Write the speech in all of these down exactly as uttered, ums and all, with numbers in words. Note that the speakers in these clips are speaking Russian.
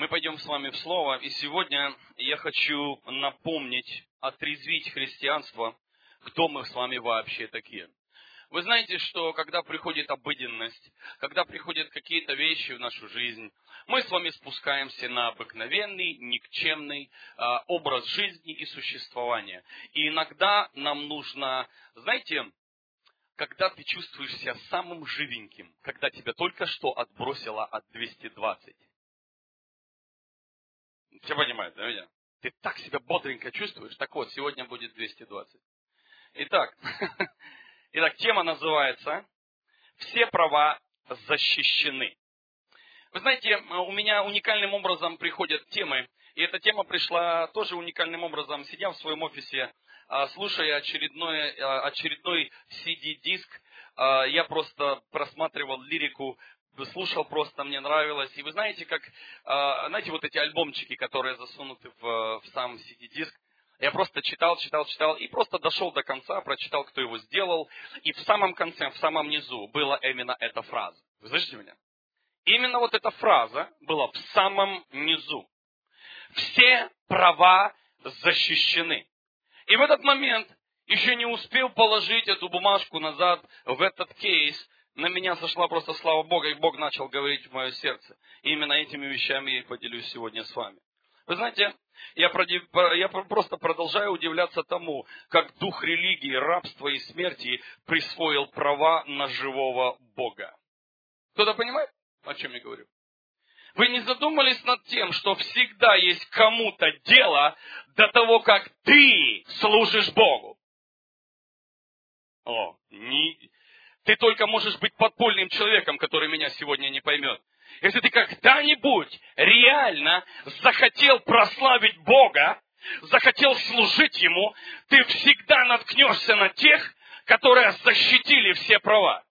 Мы пойдем с вами в Слово, и сегодня я хочу напомнить, отрезвить христианство, кто мы с вами вообще такие. Вы знаете, что когда приходит обыденность, когда приходят какие-то вещи в нашу жизнь, мы с вами спускаемся на обыкновенный, никчемный э, образ жизни и существования. И иногда нам нужно, знаете, когда ты чувствуешь себя самым живеньким, когда тебя только что отбросило от двухсот двадцати. Все понимают, да, меня? Ты так себя бодренько чувствуешь. Так вот, сегодня будет двести двадцать. Итак, итак, тема называется «Все права защищены». Вы знаете, у меня уникальным образом приходят темы, и эта тема пришла тоже уникальным образом, сидя в своем офисе, слушая очередной, очередной си ди-диск, я просто просматривал лирику, слушал просто, мне нравилось. И вы знаете, как, знаете, вот эти альбомчики, которые засунуты в, в сам си ди-диск, я просто читал, читал, читал, и просто дошел до конца, прочитал, кто его сделал, и в самом конце, в самом низу была именно эта фраза. Вы слышите меня? Именно вот эта фраза была в самом низу. Все права защищены. И в этот момент, еще не успел положить эту бумажку назад в этот кейс, на меня сошла просто слава Бога, и Бог начал говорить в мое сердце. И именно этими вещами я и поделюсь сегодня с вами. Вы знаете, я, я просто продолжаю удивляться тому, как дух религии, рабства и смерти присвоил права на живого Бога. Кто-то понимает, о чем я говорю? Вы не задумались над тем, что всегда есть кому-то дело до того, как ты служишь Богу? О, не... Ты только можешь быть подпольным человеком, который меня сегодня не поймет. Если ты когда-нибудь реально захотел прославить Бога, захотел служить Ему, ты всегда наткнешься на тех, которые защитили все права.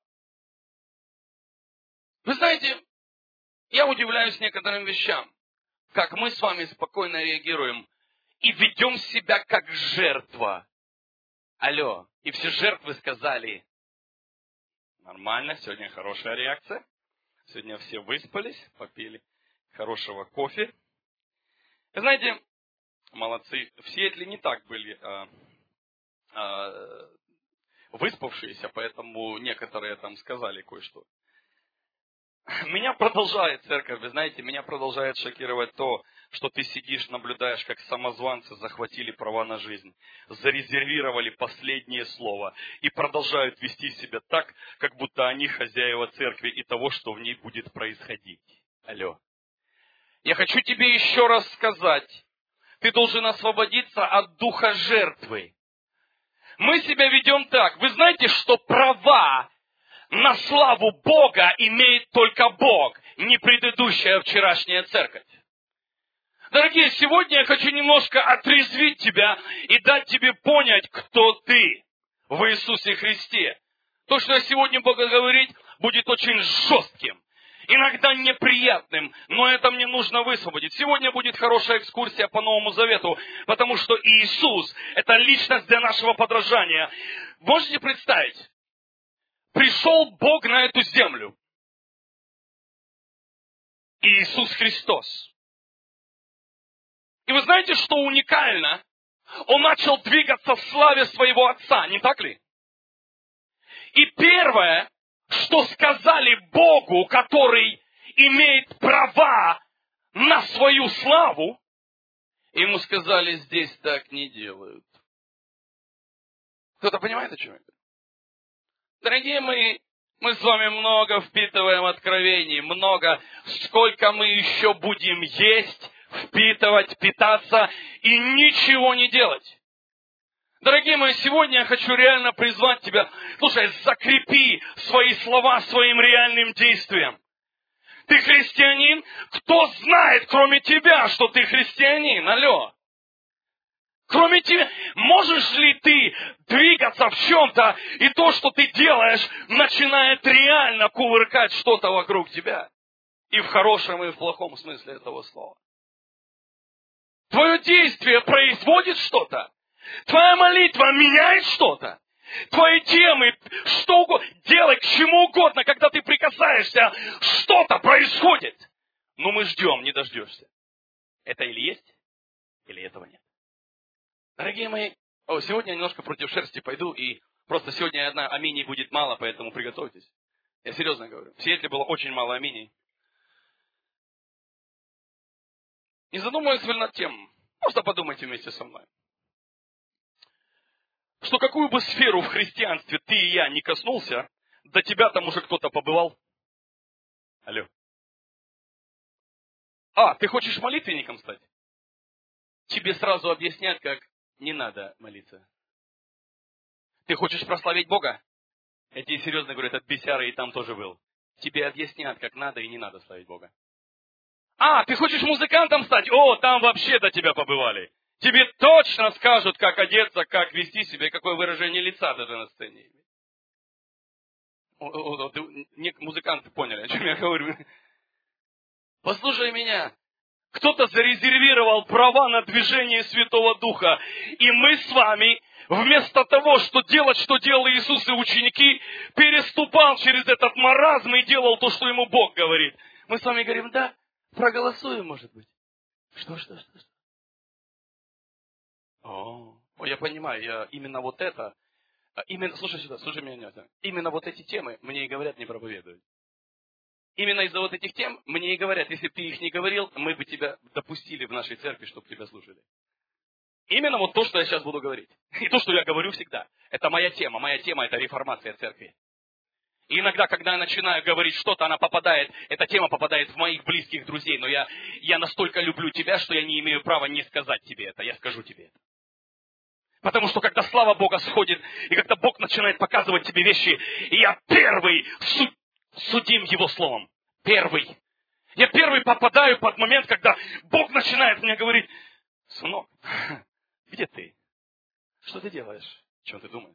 Вы знаете, я удивляюсь некоторым вещам, как мы с вами спокойно реагируем и ведем себя как жертва. Алло, и все жертвы сказали: нормально, сегодня хорошая реакция. Сегодня все выспались, попили хорошего кофе. Знаете, молодцы. В Сиэтле не так были а, а, выспавшиеся, поэтому некоторые там сказали кое-что. Меня продолжает, церковь, вы знаете, меня продолжает шокировать то, что ты сидишь, наблюдаешь, как самозванцы захватили права на жизнь, зарезервировали последнее слово и продолжают вести себя так, как будто они хозяева церкви и того, что в ней будет происходить. Алло. Я хочу тебе еще раз сказать, ты должен освободиться от духа жертвы. Мы себя ведем так. Вы знаете, что права на славу Бога имеет только Бог, не предыдущая вчерашняя церковь. Дорогие, сегодня я хочу немножко отрезвить тебя и дать тебе понять, кто ты в Иисусе Христе. То, что я сегодня буду говорить, будет очень жестким, иногда неприятным, но это мне нужно высвободить. Сегодня будет хорошая экскурсия по Новому Завету, потому что Иисус – это личность для нашего подражания. Можете представить? Пришел Бог на эту землю. Иисус Христос. И вы знаете, что уникально? Он начал двигаться в славе своего Отца, не так ли? И первое, что сказали Богу, который имеет права на свою славу, ему сказали: здесь так не делают. Кто-то понимает, о чем я говорю? Дорогие мои, мы с вами много впитываем откровений, много, сколько мы еще будем есть, впитывать, питаться и ничего не делать. Дорогие мои, сегодня я хочу реально призвать тебя. Слушай, закрепи свои слова своим реальным действием. Ты христианин? Кто знает, кроме тебя, что ты христианин? Алло. Кроме тебя, можешь ли ты двигаться в чем-то, и то, что ты делаешь, начинает реально кувыркать что-то вокруг тебя? И в хорошем, и в плохом смысле этого слова. Твое действие производит что-то. Твоя молитва меняет что-то. Твои темы, что угодно, делай к чему угодно, когда ты прикасаешься, что-то происходит. Но мы ждем, не дождешься. Это или есть, или этого нет. Дорогие мои, о, сегодня я немножко против шерсти пойду, и просто сегодня одна аминей будет мало, поэтому приготовьтесь. Я серьезно говорю. В Сиэтле было очень мало аминей. Не задумываясь над тем, просто подумайте вместе со мной. Что какую бы сферу в христианстве ты и я не коснулся, до тебя там уже кто-то побывал. Алло. А, ты хочешь молитвенником стать? Тебе сразу объяснят, как не надо молиться. Ты хочешь прославить Бога? Я тебе серьезно говорю, этот бесяра и там тоже был. Тебе объяснят, как надо и не надо славить Бога. А, ты хочешь музыкантом стать? О, там вообще до тебя побывали. Тебе точно скажут, как одеться, как вести себя, и какое выражение лица даже на сцене. О, о, о, не, музыканты поняли, о чем я говорю. Послушай меня. Кто-то зарезервировал права на движение Святого Духа. И мы с вами, вместо того, что делать, что делал Иисус и ученики, переступал через этот маразм и делал то, что ему Бог говорит. Мы с вами говорим, да, проголосуем, может быть. Что, что, что, что? О, о, я понимаю, я именно вот это, именно, слушай сюда, слушай меня, именно вот эти темы мне и говорят не проповедовать. Именно из-за вот этих тем мне и говорят, если бы ты их не говорил, мы бы тебя допустили в нашей церкви, чтобы тебя слушали. Именно вот то, что я сейчас буду говорить. И то, что я говорю всегда. Это моя тема. Моя тема – это реформация церкви. И иногда, когда я начинаю говорить что-то, она попадает, эта тема попадает в моих близких друзей. Но я, я настолько люблю тебя, что я не имею права не сказать тебе это. Я скажу тебе это. Потому что когда слава Бога сходит, и когда Бог начинает показывать тебе вещи, и я первый суд, судим Его словом. Первый. Я первый попадаю под момент, когда Бог начинает мне говорить, сынок, где ты? Что ты делаешь? Чем ты думаешь?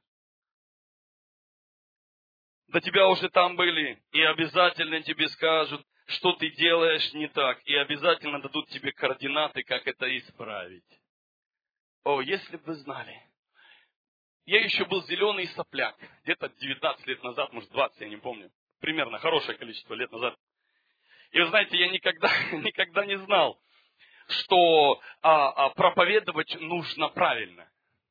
До тебя уже там были, и обязательно тебе скажут, что ты делаешь не так, и обязательно дадут тебе координаты, как это исправить. О, если бы вы знали. Я еще был зеленый сопляк, где-то девятнадцать лет назад, может двадцать, я не помню. Примерно, хорошее количество лет назад. И вы знаете, я никогда, никогда не знал, что а, а, проповедовать нужно правильно.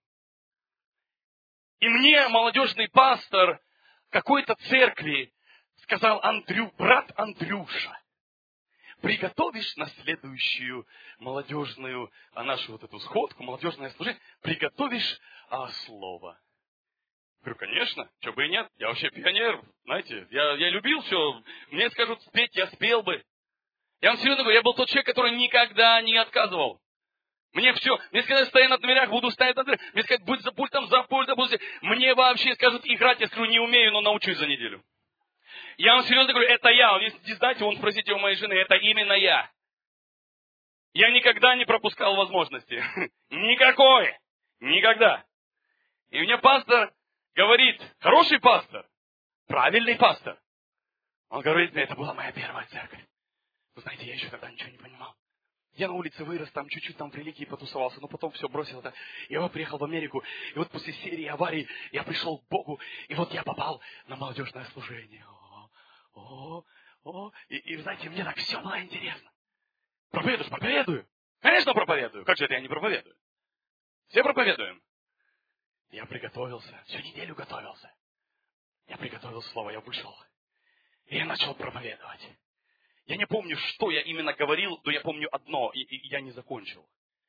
И мне молодежный пастор какой-то церкви сказал, Андрю, брат Андрюша, приготовишь на следующую молодежную, а нашу вот эту сходку, молодежное служение, приготовишь а, слово. Я говорю, конечно, что бы и нет, я вообще пионер, знаете, я, я любил все, мне скажут спеть, я спел бы. Я вам серьезно говорю, я был тот человек, который никогда не отказывал. Мне все, мне сказали, стоять на дверях, буду стоять на дверях. Мне сказали, будь за пультом, за пультом, буду. Мне вообще скажут, играть, я скажу, не умею, но научусь за неделю. Я вам серьезно говорю, это я. Если не знаете, вон спросите у моей жены, это именно я. Я никогда не пропускал возможности. Никакой. Никогда. И мне пастор говорит, хороший пастор, правильный пастор. Он говорит мне, это была моя первая церковь. Вы знаете, я еще тогда ничего не понимал. Я на улице вырос, там чуть-чуть там в религии потусовался, но потом все бросил. Это. Я вот приехал в Америку, и вот после серии аварий я пришел к Богу, и вот я попал на молодежное служение. О, о, о. И, и знаете, мне так все было интересно. Проповедуешь, проповедую. Конечно, проповедую. Как же это я не проповедую? Все проповедуем. Я приготовился, всю неделю готовился. Я приготовил слово, я вышел. И я начал проповедовать. Я не помню, что я именно говорил, но я помню одно, и, и я не закончил.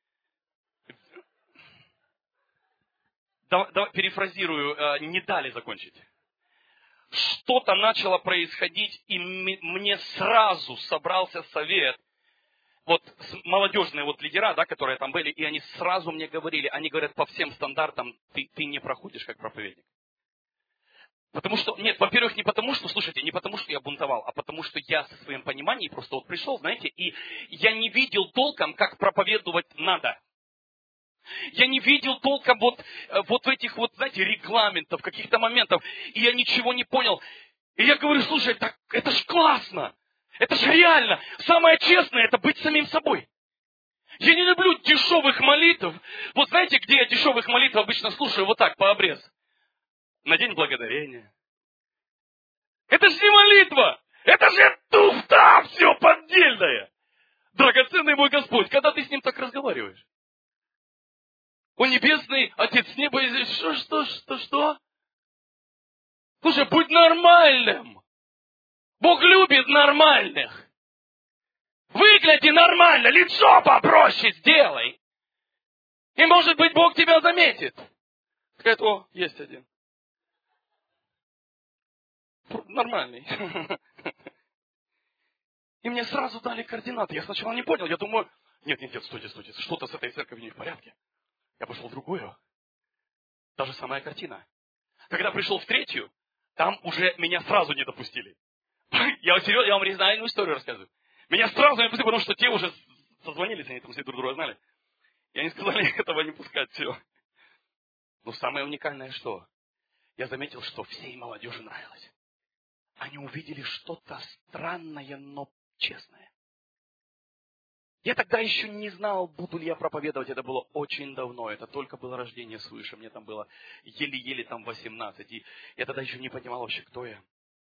Да, да, перефразирую, э, не дали закончить. Что-то начало происходить, и мне сразу собрался совет. Вот молодежные вот лидера, да, которые там были, и они сразу мне говорили, они говорят, по всем стандартам ты, ты не проходишь как проповедник. Потому что, нет, во-первых, не потому что, слушайте, не потому что я бунтовал, а потому что я со своим пониманием просто вот пришел, знаете, и я не видел толком, как проповедовать надо. Я не видел толком вот, вот этих вот, знаете, регламентов, каких-то моментов, и я ничего не понял. И я говорю, слушай, так, это ж классно, это ж реально. Самое честное, это быть самим собой. Я не люблю дешевых молитв. Вот знаете, где я дешевых молитв обычно слушаю вот так, по обрез? На День Благодарения. Это же не молитва! Это же туфта! Все поддельное! Драгоценный мой Господь, когда ты О, небесный Отец неба и земли. Что, что, что, что? Слушай, будь нормальным. Бог любит нормальных. Выгляди нормально, лицо попроще сделай. И, может быть, Бог тебя заметит. Скажет, о, есть один. Нормальный. И мне сразу дали координаты. Я сначала не понял. Я думаю, нет, нет, нет, стойте, стойте. Что-то с этой церковью не в порядке. Я пошел в другую. Та же самая картина. Когда пришел в третью, там уже меня сразу не допустили. Я серьезно, я вам реальную историю рассказываю. Меня сразу не допустили, потому что те уже созвонились, они там все друг друга знали. И они сказали, этого не пускать, все. Но самое уникальное что? Я заметил, что всей молодежи нравилось. Они увидели что-то странное, но честное. Я тогда еще не знал, буду ли я проповедовать. Это было очень давно. Это только было рождение свыше. Мне там было еле-еле там восемнадцать. И я тогда еще не понимал вообще, кто я.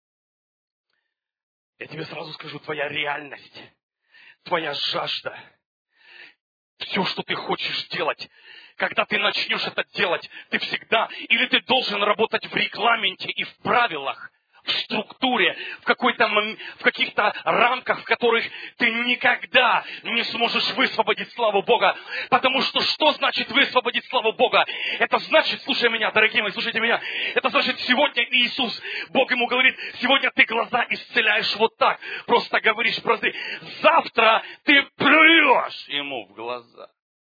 Я тебе сразу скажу, твоя реальность, твоя жажда, все, что ты хочешь делать, когда ты начнешь это делать, ты всегда, или ты должен работать в регламенте и в правилах, в структуре, в, какой-то, в каких-то рамках, в которых ты никогда не сможешь высвободить славу Бога. Потому что что значит высвободить славу Бога? Это значит, слушай меня, дорогие мои, слушайте меня, это значит сегодня Иисус, Бог ему говорит, сегодня ты глаза исцеляешь вот так, просто говоришь просты. Завтра ты плюешь ему в глаза.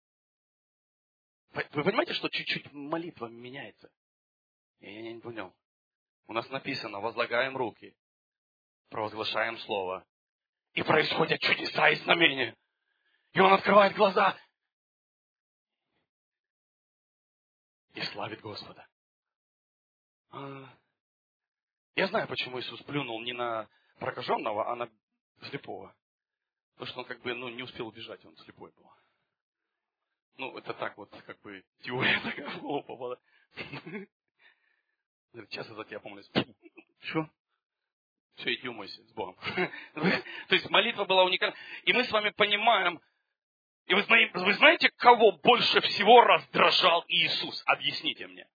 Вы понимаете, что чуть-чуть молитва меняется? Я, я не понял. У нас написано, возлагаем руки, провозглашаем слово. И происходят чудеса и знамения. И он открывает глаза. И славит Господа. Я знаю, почему Иисус плюнул не на прокаженного, а на слепого. Потому что он как бы ну, не успел убежать, он слепой был. Ну, это так вот, как бы, теория такая в голову попала. Часто за тебя помолюсь. Что? Все, иди умойся с Богом. То есть молитва была уникальна. И мы с вами понимаем, и вы знаете, вы знаете, кого больше всего раздражал Иисус? Объясните мне.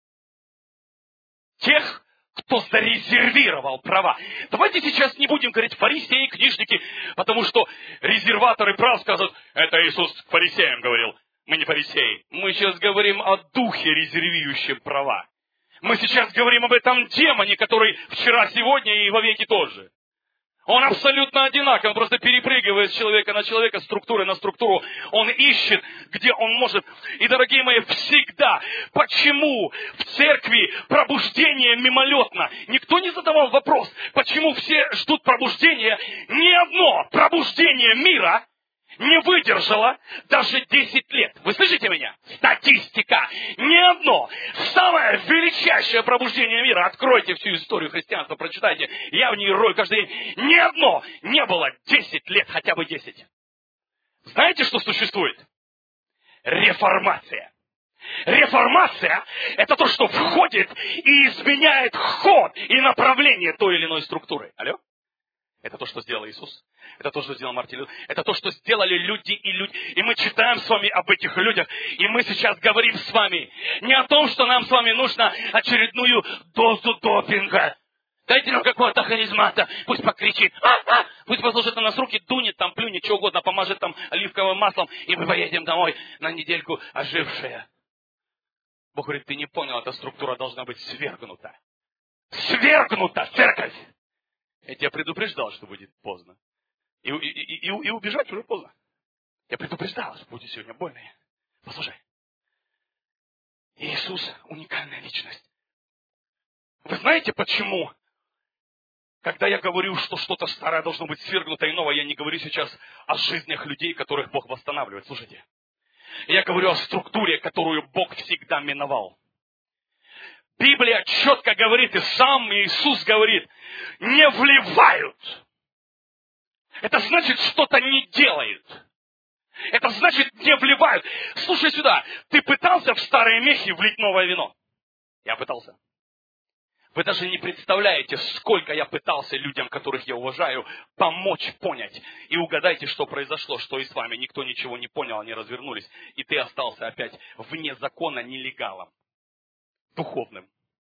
Тех, кто зарезервировал права. Давайте сейчас не будем говорить фарисеи, книжники, потому что резерваторы прав скажут, это Иисус к фарисеям говорил. Мы не фарисеи. Мы сейчас говорим о духе, резервирующем права. Мы сейчас говорим об этом демоне, который вчера, сегодня и вовеки тот же. Он абсолютно одинаковый, он просто перепрыгивает с человека на человека, структуры на структуру. Он ищет, где он может. И, дорогие мои, всегда, почему в церкви пробуждение мимолетно? Никто не задавал вопрос, почему все ждут пробуждения. Ни одно пробуждение мира не выдержала даже десять лет. Вы слышите меня? Статистика. Ни одно. Самое величайшее пробуждение мира. Откройте всю историю христианства, прочитайте. Я в ней рою каждый день. Ни одно не было десять лет, хотя бы десять. Знаете, что существует? Реформация. Реформация – это то, что входит и изменяет ход и направление той или иной структуры. Алло? Это то, что сделал Иисус. Это то, что сделал Мартин Лютер. Это то, что сделали люди и люди. И мы читаем с вами об этих людях. И мы сейчас говорим с вами не о том, что нам с вами нужно очередную дозу допинга. Дайте нам какого-то харизмата. Пусть покричит. А-а! Пусть возложит на нас руки, дунет, там, плюнет, что угодно, помажет там оливковым маслом. И мы поедем домой на недельку ожившие. Бог говорит, ты не понял, эта структура должна быть свергнута. Свергнута, церковь! Я тебя предупреждал, что будет поздно. И, и, и, и, и убежать уже поздно. Я предупреждал, что будет сегодня больно. Послушай. Иисус – уникальная личность. Вы знаете, почему? Когда я говорю, что что-то старое должно быть свергнуто и новое, я не говорю сейчас о жизнях людей, которых Бог восстанавливает. Слушайте. Я говорю о структуре, которую Бог всегда миновал. Библия четко говорит, и сам Иисус говорит, не вливают. Это значит, что-то не делают. Это значит, не вливают. Слушай сюда, ты пытался в старые мехи влить новое вино? Я пытался. Вы даже не представляете, сколько я пытался людям, которых я уважаю, помочь понять. И угадайте, что произошло, что и с вами. Никто ничего не понял, они развернулись. И ты остался опять вне закона нелегалом, духовным.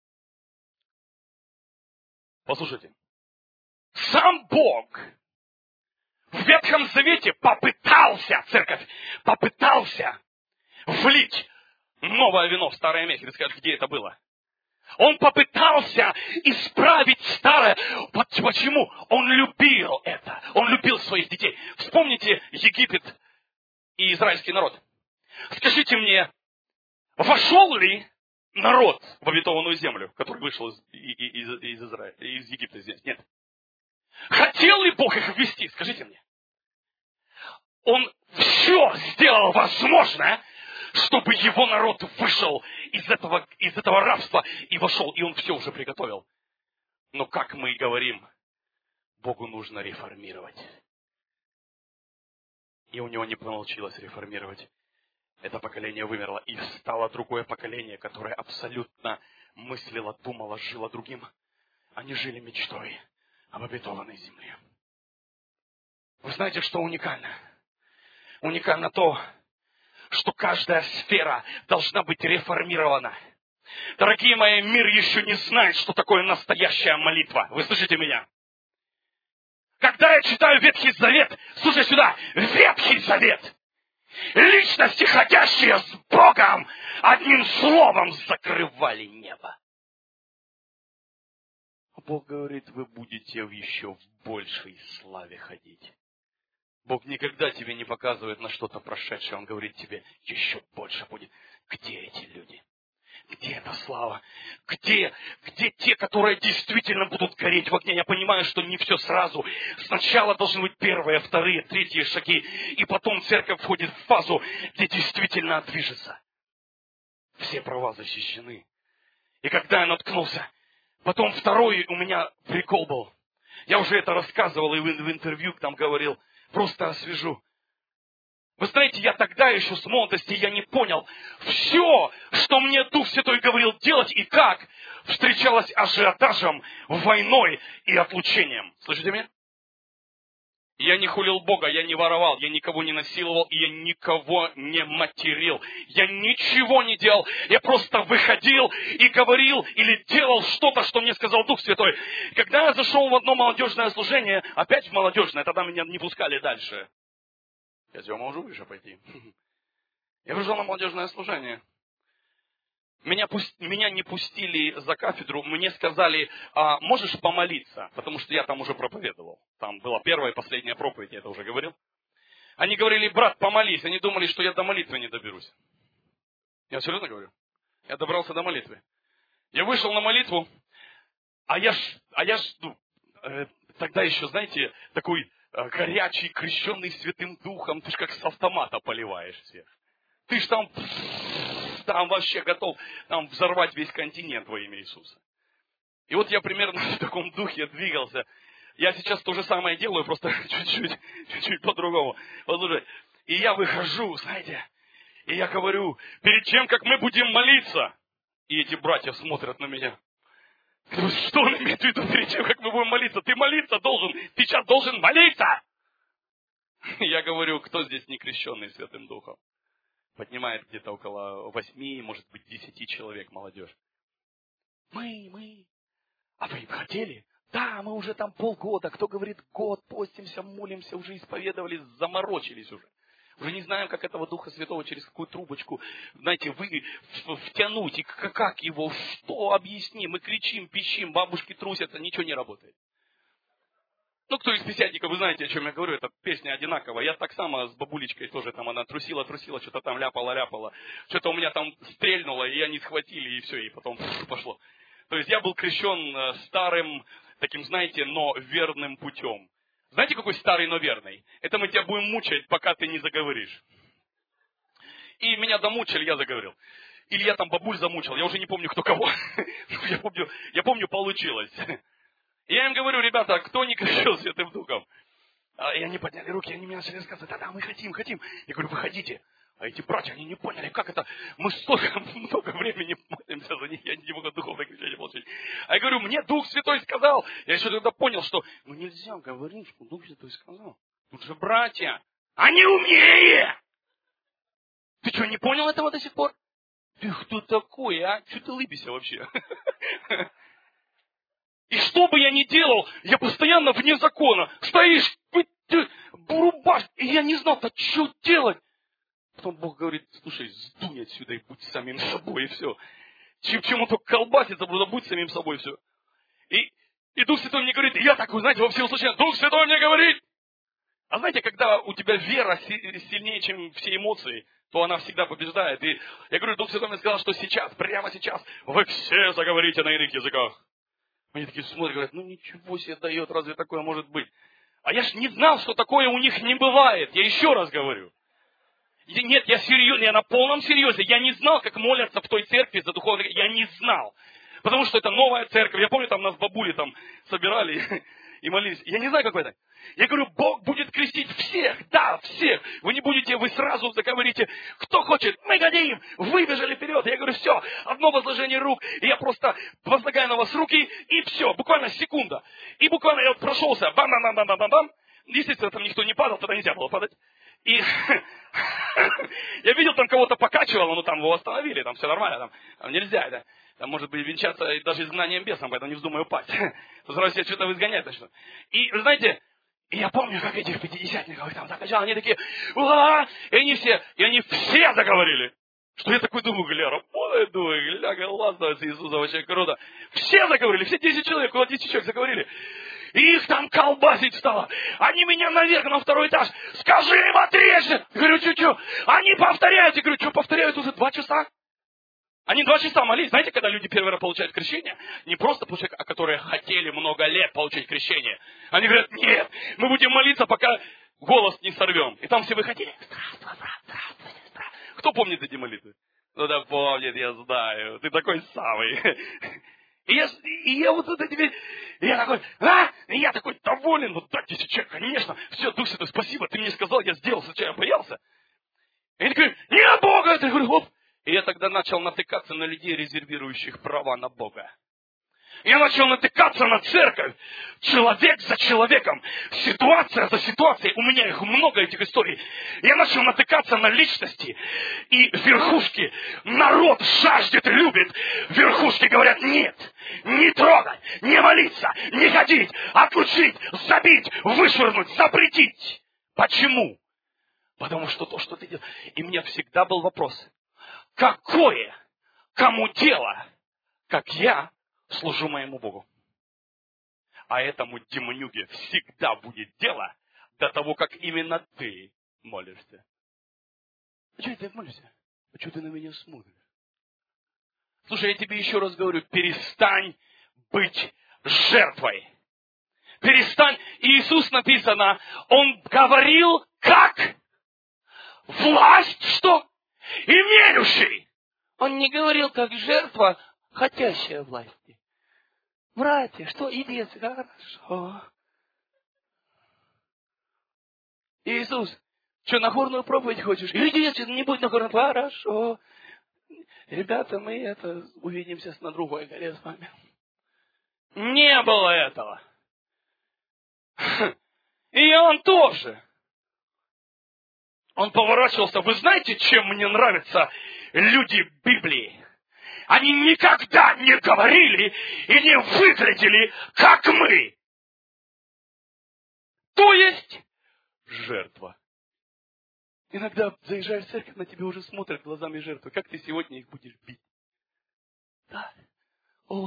Послушайте. Сам Бог в Ветхом Завете попытался, церковь, попытался влить новое вино в старое мехи. Ты скажешь, где это было? Он попытался исправить старое. Почему? Он любил это. Он любил своих детей. Вспомните Египет и израильский народ. Скажите мне, вошел ли народ в обетованную землю, который вышел из, из, из, Израиля, из Египта здесь? Нет. Хотел ли Бог их ввести? Скажите мне. Он все сделал возможное, чтобы его народ вышел из этого, из этого рабства и вошел, и он все уже приготовил. Но как мы говорим, Богу нужно реформировать. И у него не получилось реформировать. Это поколение вымерло, и стало другое поколение, которое абсолютно мыслило, думало, жило другим. Они жили мечтой об обетованной земле. Вы знаете, что уникально? Уникально то, что каждая сфера должна быть реформирована. Дорогие мои, мир еще не знает, что такое настоящая молитва. Вы слышите меня? Когда я читаю Ветхий Завет, слушай сюда, Ветхий Завет, личности, ходящие с Богом, одним словом закрывали небо. Бог говорит, вы будете еще в большей славе ходить. Бог никогда тебе не показывает на что-то прошедшее. Он говорит тебе, еще больше будет. Где эти люди? Где эта слава? Где, где те, которые действительно будут гореть в огне? Я понимаю, что не все сразу. Сначала должны быть первые, вторые, третьи шаги. И потом церковь входит в фазу, где действительно движется. Все права защищены. И когда я наткнулся, потом второй у меня прикол был. Я уже это рассказывал и в интервью там говорил. Просто освежу. Вы знаете, я тогда еще с молодости я не понял. Все, что мне Дух Святой говорил делать и как, встречалось ажиотажем, войной и отлучением. Слышите меня? Я не хулил Бога, я не воровал, я никого не насиловал, и я никого не материл. Я ничего не делал. Я просто выходил и говорил или делал что-то, что мне сказал Дух Святой. Когда я зашел в одно молодежное служение, опять в молодежное, тогда меня не пускали дальше. Я тебе могу выше пойти. Я пришел на молодежное служение. Меня, пусть, меня не пустили за кафедру, мне сказали, а, можешь помолиться, потому что я там уже проповедовал. Там была первая и последняя проповедь, я это уже говорил. Они говорили, брат, помолись. Они думали, что я до молитвы не доберусь. Я серьезно говорю. Я добрался до молитвы. Я вышел на молитву, а я, а я ну, э, тогда еще, знаете, такой э, горячий, крещенный Святым Духом, ты ж как с автомата поливаешь всех. Ты ж там... Там вообще готов там, взорвать весь континент во имя Иисуса. И вот я примерно в таком духе двигался. Я сейчас то же самое делаю, просто чуть-чуть, чуть-чуть по-другому. Послушай, и я выхожу, знаете, и я говорю, перед тем, как мы будем молиться, и эти братья смотрят на меня. Что он имеет в виду перед тем, как мы будем молиться? Ты молиться должен, ты сейчас должен молиться. Я говорю, кто здесь не крещенный Святым Духом? Поднимает где-то около восьми, может быть, десяти человек молодежь. Мы, мы. А вы хотели? Да, мы уже там полгода. Кто говорит год, постимся, молимся, уже исповедовались, заморочились уже. Уже не знаем, как этого Духа Святого через какую трубочку, знаете, вы втянуть. И как его, что объясним? Мы кричим, пищим, бабушки трусятся, ничего не работает. Ну, кто из пятидесятников, вы знаете, о чем я говорю, эта песня одинаковая. Я так само с бабулечкой тоже, там она трусила, трусила, что-то там ляпала, ляпала. Что-то у меня там стрельнуло, и они схватили, и все, и потом пошло. То есть я был крещен старым, таким, знаете, но верным путем. Знаете, какой старый, но верный? Это мы тебя будем мучать, пока ты не заговоришь. И меня домучили, я заговорил. Или я там бабуль замучил, я уже не помню, кто кого. Я помню, я помню, получилось. И я им говорю, ребята, кто не крещен Святым Духом? И они подняли руки, они мне начали рассказывать, да-да, мы хотим, хотим. Я говорю, выходите, А эти братья, они не поняли, как это, мы столько много времени молимся за них, я не могу духовное крещение получить. А я говорю, мне Дух Святой сказал. Я еще тогда понял, что ну нельзя говорить, что Дух Святой сказал. Тут же братья, они умнее! Ты что, не понял этого до сих пор? Ты кто такой, а? Что ты лыбишься вообще? И что бы я ни делал, я постоянно вне закона. Стоишь, рубашь, и я не знал, то что делать. Потом Бог говорит, слушай, сдунь отсюда и будь самим собой, и все. Чем, чему только колбасится, будь самим собой, и все. И, и Дух Святой мне говорит, и я такой, знаете, во всеуслышание, Дух Святой мне говорит. А знаете, когда у тебя вера сильнее, чем все эмоции, то она всегда побеждает. И я говорю, Дух Святой мне сказал, что сейчас, прямо сейчас, вы все заговорите на иных языках. Они такие смотрят, говорят, ну ничего себе дает, разве такое может быть? А я ж не знал, что такое у них не бывает. Я еще раз говорю. Нет, я серьезно, я на полном серьезе. Я не знал, как молятся в той церкви за духовных. Я не знал. Потому что это новая церковь. Я помню, там нас бабули там собирали и молились. Я не знаю, как это. Я говорю, Бог будет крестить всех. Да, всех. Вы не будете, вы сразу заговорите, кто хочет. Мы годим. Выбежали вперед. Я говорю, все, одно возложение рук. И я просто возлагаю на вас руки, и все. Буквально секунда. И буквально я прошелся. Бам-бам-бам-бам-бам-бам. Естественно, там никто не падал, тогда нельзя было падать. И я видел, там кого-то покачивало, но там его остановили, там все нормально, там, там нельзя это. Там может быть венчаться даже изгнанием бесом, поэтому не вздумай упасть. Сразу себя что-то изгонять начнут. И, вы знаете, и я помню, как этих пятидесятников там закачал, они такие, уа, и они все, и они все заговорили. Что я такой думаю, гля, работает, думаю, гля, классно, Иисуса вообще круто. Все заговорили, все десять человек, около десяти человек заговорили. И их там колбасить стало. Они меня наверх на второй этаж. Скажи им отрежься. Говорю, что-что? Они повторяют. Я говорю, что повторяют уже два часа? Они два часа молились. Знаете, когда люди первый раз получают крещение, не просто получают, а которые хотели много лет получить крещение. Они говорят, нет, мы будем молиться, пока голос не сорвем. И там все выходили. Здравствуй, брат, здравствуй, сестра. Кто помнит эти молитвы? Ну да помнит, я знаю. Ты такой самый. И я, и я вот это теперь, и я такой, а? И я такой доволен, ну да, десять человек, конечно. Все, Дух Святой, спасибо, ты мне сказал, я сделал, сначала я боялся. И они говорят, не от Бога это. Я говорю, оп. И я тогда начал натыкаться на людей, резервирующих права на Бога. Я начал натыкаться на церковь. Человек за человеком. Ситуация за ситуацией. У меня их много, этих историй. Я начал натыкаться на личности. И верхушки. Народ жаждет и любит. Верхушки говорят, нет. Не трогать. Не молиться. Не ходить. Отключить. Забить. Вышвырнуть. Запретить. Почему? Потому что то, что ты делаешь. И у меня всегда был вопрос. Какое кому дело, как я служу моему Богу? А этому демонюге всегда будет дело до того, как именно ты молишься. А что ты молишься? А что ты на меня смотришь? Слушай, я тебе еще раз говорю, перестань быть жертвой. Перестань. Иисус написано, Он говорил как власть, что? Имеющий. Он не говорил как жертва, хотящая власти. Братья, что иди, хорошо. Иисус, что, на горную проповедь хочешь? Иди, не будь на горную проповедь. Хорошо. Ребята, мы это увидимся на другой горе с вами. Не было этого. И он тоже. Он поворачивался. Вы знаете, чем мне нравятся люди Библии? Они никогда не говорили и не выглядели, как мы. То есть, жертва. Иногда заезжаешь в церковь, на тебя уже смотрят глазами жертвы. Как ты сегодня их будешь бить? Да. О.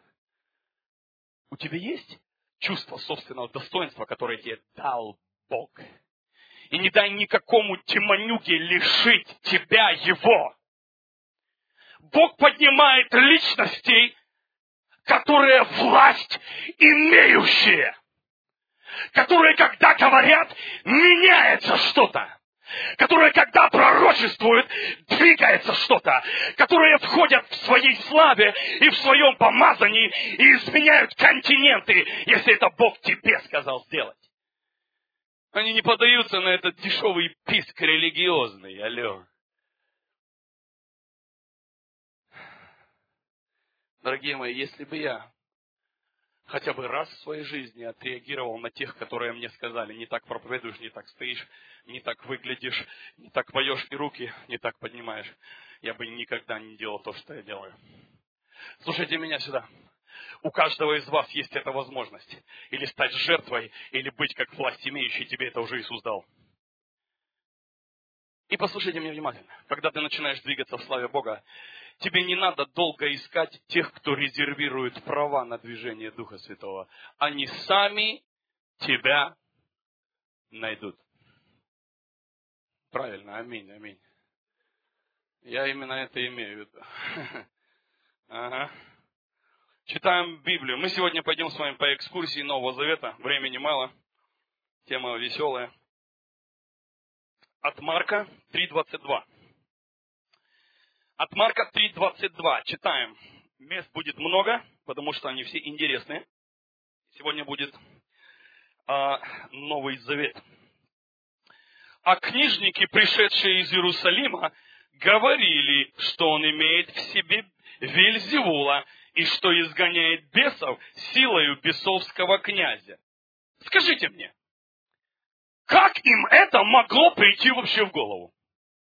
У тебя есть чувство собственного достоинства, которое тебе дал Бог? И не дай никакому демонюге лишить тебя его. Бог поднимает личностей, которые власть имеющие. Которые, когда говорят, меняется что-то. Которые, когда пророчествуют, двигается что-то. Которые входят в своей славе и в своем помазании и изменяют континенты, если это Бог тебе сказал сделать. Они не поддаются на этот дешевый писк религиозный. Алло. Дорогие мои, если бы я хотя бы раз в своей жизни отреагировал на тех, которые мне сказали, не так проповедуешь, не так стоишь, не так выглядишь, не так поешь и руки не так поднимаешь, я бы никогда не делал то, что я делаю. Слушайте меня сюда. У каждого из вас есть эта возможность. Или стать жертвой, или быть как власть имеющий, тебе это уже Иисус дал. И послушайте меня внимательно. Когда ты начинаешь двигаться в славе Бога, тебе не надо долго искать тех, кто резервирует права на движение Духа Святого. Они сами тебя найдут. Правильно, аминь, аминь. Я именно это имею в виду. Ага. Читаем Библию. Мы сегодня пойдем с вами по экскурсии Нового Завета. Времени мало. Тема веселая. От Марка три двадцать два. От Марка три двадцать два. Читаем. Мест будет много, потому что они все интересные. Сегодня будет а, Новый Завет. А книжники, пришедшие из Иерусалима, говорили, что он имеет в себе Вельзевула и что изгоняет бесов силою бесовского князя. Скажите мне, как им это могло прийти вообще в голову?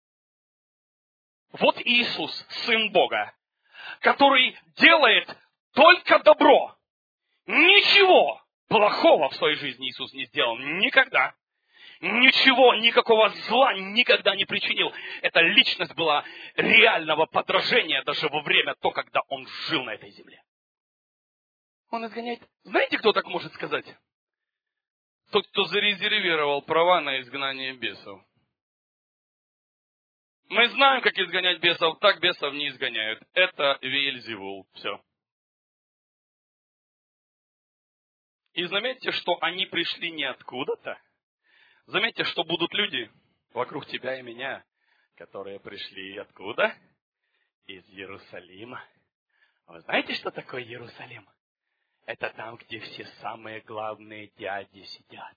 Вот Иисус, Сын Бога, который делает только добро. Ничего плохого в своей жизни Иисус не сделал никогда. Ничего, никакого зла никогда не причинил. Эта личность была реального подражения даже во время то, когда Он жил на этой земле. Он изгоняет. Знаете, кто так может сказать? Тот, кто зарезервировал права на изгнание бесов. Мы знаем, как изгонять бесов, так бесов не изгоняют. Это Веельзевул. Все. И заметьте, что они пришли не откуда-то. Заметьте, что будут люди вокруг тебя и меня, которые пришли откуда? Из Иерусалима. Вы знаете, что такое Иерусалим? Это там, где все самые главные дяди сидят.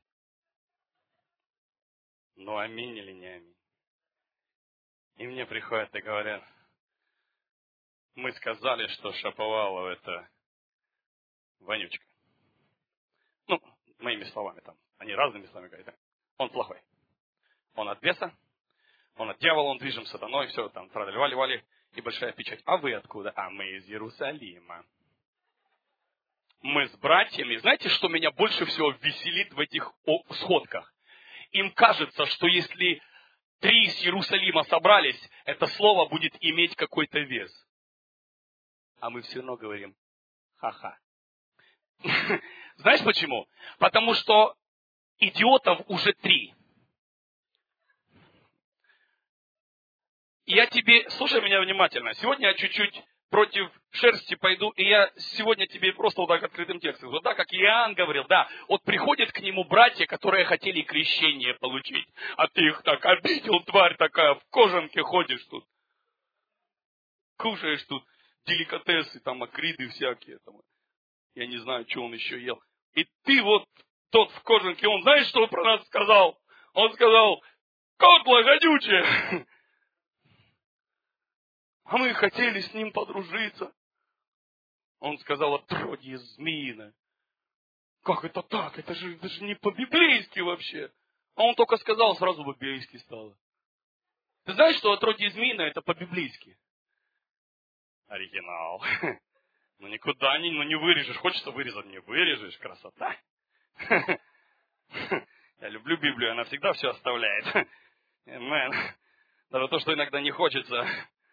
Ну, аминь или не аминь? И мне приходят и говорят, мы сказали, что Шаповалов это вонючка. Ну, моими словами там. Они разными словами говорят. Он плохой. Он от беса, он от дьявола, он движим сатаной, все там, трали-вали-вали, и большая печать. А вы откуда? А мы из Иерусалима. Мы с братьями. Знаете, что меня больше всего веселит в этих сходках? Им кажется, что если три из Иерусалима собрались, это слово будет иметь какой-то вес. А мы все равно говорим, ха-ха. Знаешь почему? Потому что идиотов уже три. Я тебе, слушай меня внимательно, сегодня я чуть-чуть против шерсти пойду, и я сегодня тебе просто вот так открытым текстом. Вот так, как Иоанн говорил, да, вот приходят к нему братья, которые хотели крещение получить, а ты их так обидел, тварь такая, в кожанке ходишь тут, кушаешь тут деликатесы, там, акриды всякие, там, я не знаю, что он еще ел. И ты вот, тот в кожанке, он, знаешь, что он про нас сказал? Он сказал, котло гадючее. А мы хотели с ним подружиться. Он сказал, отродье змеиное. Как это так? Это же, это же не по-библейски вообще. А он только сказал, сразу по-библейски стало. Ты знаешь, что отродье змеиное это по-библейски? Оригинал. Ну никуда не, ну не вырежешь. Хочется вырезать, не вырежешь. Красота. Я люблю Библию, она всегда все оставляет. Amen. Даже то, что иногда не хочется.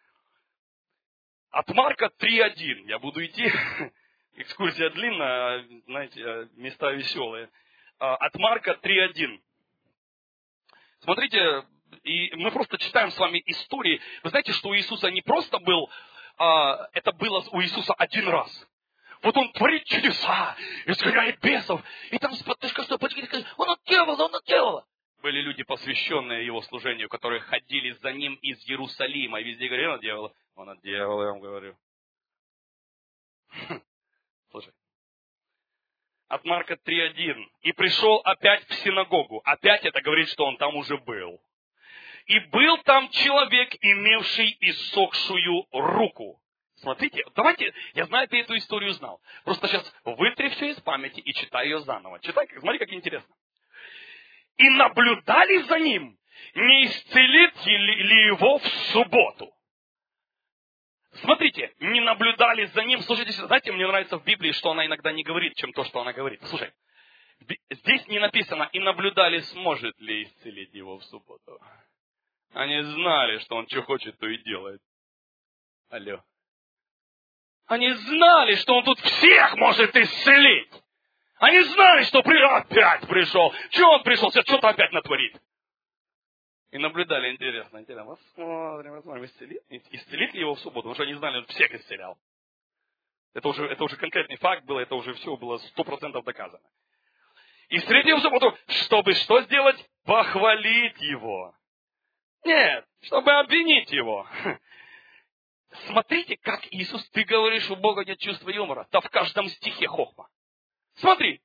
От Марка три один. Я буду идти. Экскурсия длинная, знаете, места веселые. От Марка три один. Смотрите, и мы просто читаем с вами истории. Вы знаете, что у Иисуса не просто был, это было у Иисуса один раз. Вот он творит чудеса, изгоняет бесов, и там спотышка, что он от дьявола, он от дьявола. Были люди, посвященные его служению, которые ходили за ним из Иерусалима. И везде говорили, он от дьявола. Он от дьявола, я вам говорю. Слушай. От Марка три один. И пришел опять в синагогу. Опять это говорит, что он там уже был. И был там человек, имевший иссохшую руку. Смотрите, давайте, я знаю, ты эту историю знал. Просто сейчас вытри все из памяти и читай ее заново. Читай, смотри, как интересно. И наблюдали за ним, не исцелит ли его в субботу. Смотрите, не наблюдали за ним. Слушайте, знаете, мне нравится в Библии, что она иногда не говорит, чем то, что она говорит. Слушай, здесь не написано, и наблюдали, сможет ли исцелить его в субботу. Они знали, что он что хочет, то и делает. Алло. Они знали, что он тут всех может исцелить. Они знали, что при... опять пришел. Чего он пришел? Сейчас что-то опять натворит. И наблюдали, интересно, интересно. Посмотрим, посмотрим, исцелит, исцелит ли его в субботу. Потому что они знали, он всех исцелял. Это уже, это уже конкретный факт был, это уже все было сто процентов доказано. Исцелит его в субботу, чтобы что сделать? Похвалить его. Нет, чтобы обвинить его. Смотрите, как Иисус, ты говоришь, у Бога нет чувства юмора. Да в каждом стихе хохма. Смотри.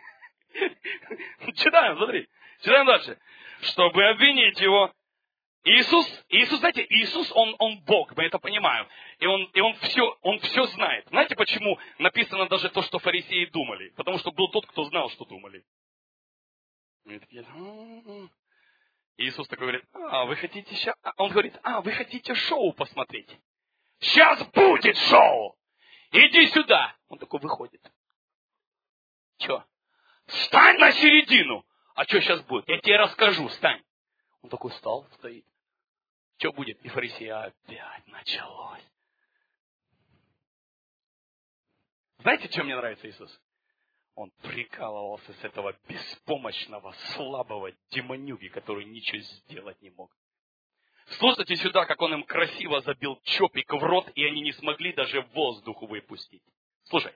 Читаем, смотри. Читаем дальше. Чтобы обвинить его. Иисус, Иисус, знаете, Иисус, он, он Бог, мы это понимаем. И он, и он все, он все знает. Знаете, почему написано даже то, что фарисеи думали? Потому что был тот, кто знал, что думали. И такие, Иисус такой говорит, а, вы хотите сейчас... Он говорит, а, вы хотите шоу посмотреть? Сейчас будет шоу! Иди сюда! Он такой выходит. Че? Встань на середину! А что сейчас будет? Я тебе расскажу, встань. Он такой встал, стоит. Что будет? И фарисеи опять началось. Знаете, чем мне нравится Иисус? Он прикалывался с этого беспомощного, слабого демонюги, который ничего сделать не мог. Слушайте сюда, как он им красиво забил чопик в рот, и они не смогли даже воздух выпустить. Слушай.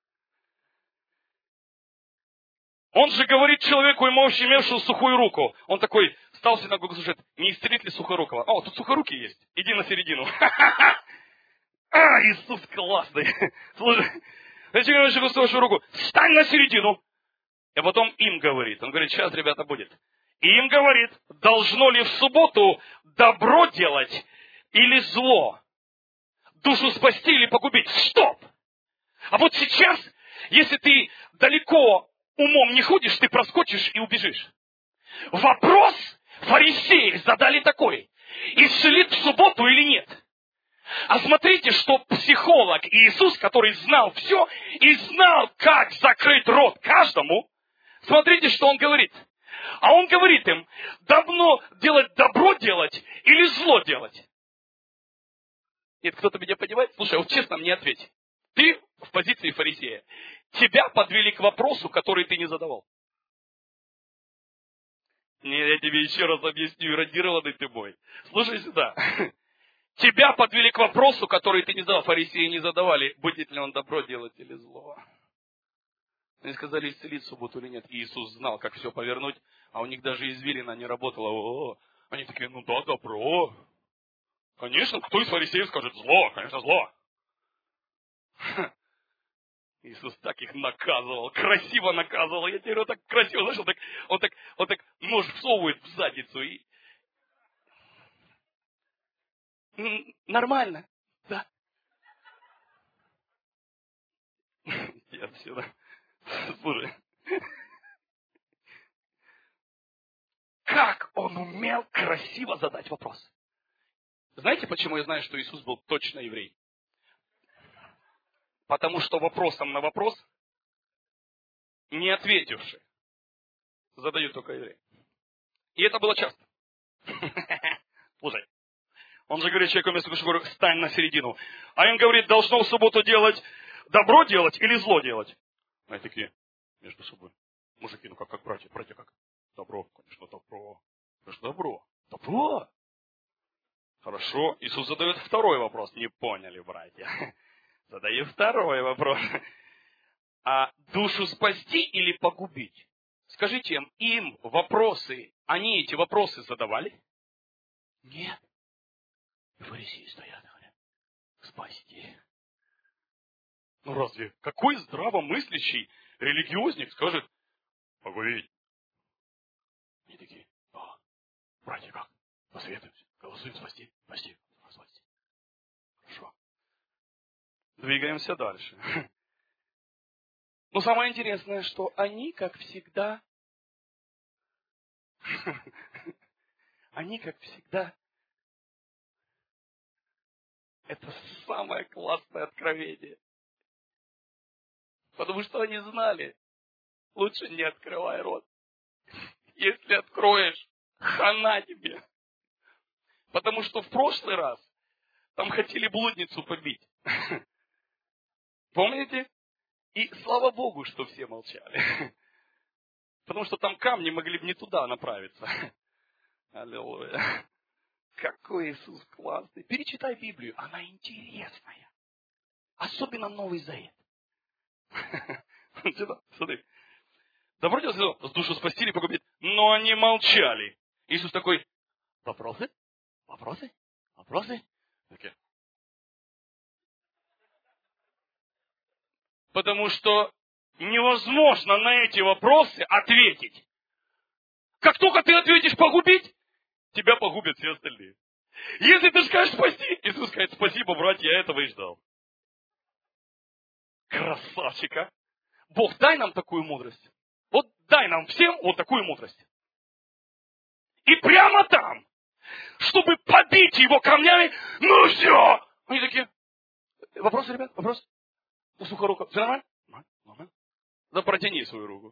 Он же говорит человеку, имевшему сухую руку. Он такой встал в синагогу и слушает, не исцелит ли сухорукого? О, тут сухорукий есть. Иди на середину. А, Иисус классный. Слушай. Имевшему руку. Встань на середину. И потом им говорит. Он говорит, сейчас, ребята, будет. И им говорит, должно ли в субботу добро делать или зло? Душу спасти или погубить? Стоп! А вот сейчас, если ты далеко умом не ходишь, ты проскочишь и убежишь. Вопрос фарисеи задали такой. Исцелит в субботу или нет? А смотрите, что психолог Иисус, который знал все и знал, как закрыть рот каждому, смотрите, что он говорит. А он говорит им, давно делать добро делать или зло делать? Нет, кто-то меня понимает? Слушай, вот честно мне ответь. Ты в позиции фарисея. Тебя подвели к вопросу, который ты не задавал. Не, я тебе еще раз объясню, эродированный ты мой. Слушай сюда. Тебя подвели к вопросу, который ты не задавал. Фарисеи не задавали, будет ли он добро делать или зло. Они сказали, исцелить в субботу или нет. И Иисус знал, как все повернуть, а у них даже извилина не работала. О-о-о. Они такие, ну да, добро. Конечно, кто из фарисеев скажет зло? Конечно, зло. Иисус так их наказывал, красиво наказывал. Я тебе говорю, так красиво, знаешь, он так, он так, он так нож всовывает в задницу. И... Нормально, да? Я все, да. Слушай. Как он умел красиво задать вопрос. Знаете, почему я знаю, что Иисус был точно еврей? Потому что вопросом на вопрос, не ответивший, задают только евреи. И это было часто. Слушай, он же говорит человеку вместо того, что встань на середину. А им говорит, должно в субботу делать, добро делать или зло делать. А они такие, между собой. Мужики, ну как, как братья, братья как? Добро, конечно, добро. Конечно, добро. Добро. Хорошо. Иисус задает второй вопрос. Не поняли, братья. Задаю второй вопрос. А душу спасти или погубить? Скажите им, им вопросы, они эти вопросы задавали? Нет. И фарисеи стоят и говорят, спасти. Ну разве какой здравомыслящий религиозник скажет, погубить? Они такие, а, братья как? Посоветуемся, голосуем спасти, спасти, спасти. Хорошо. Двигаемся дальше. Но самое интересное, что они, как всегда, они, как всегда, это самое классное откровение. Потому что они знали, лучше не открывай рот. Если откроешь, хана тебе. Потому что в прошлый раз там хотели блудницу побить. Помните? И слава Богу, что все молчали. Потому что там камни могли бы не туда направиться. Аллилуйя. Какой Иисус классный. Перечитай Библию, она интересная. Особенно Новый Завет. Смотри. Добро с душу спасти или погубить. Но они молчали. Иисус такой, вопросы? Вопросы? Вопросы? Okay. Потому что невозможно на эти вопросы ответить. Как только ты ответишь погубить, тебя погубят все остальные. Если ты скажешь спасти, Иисус скажет, спасибо, брат, я этого и ждал. Красавчика. Бог, дай нам такую мудрость. Вот дай нам всем вот такую мудрость. И прямо там, чтобы побить его камнями, ну все. Они такие, вопросы, ребят, вопрос? Ну, сухоруко, все нормально? Нормально. Да протяни свою руку.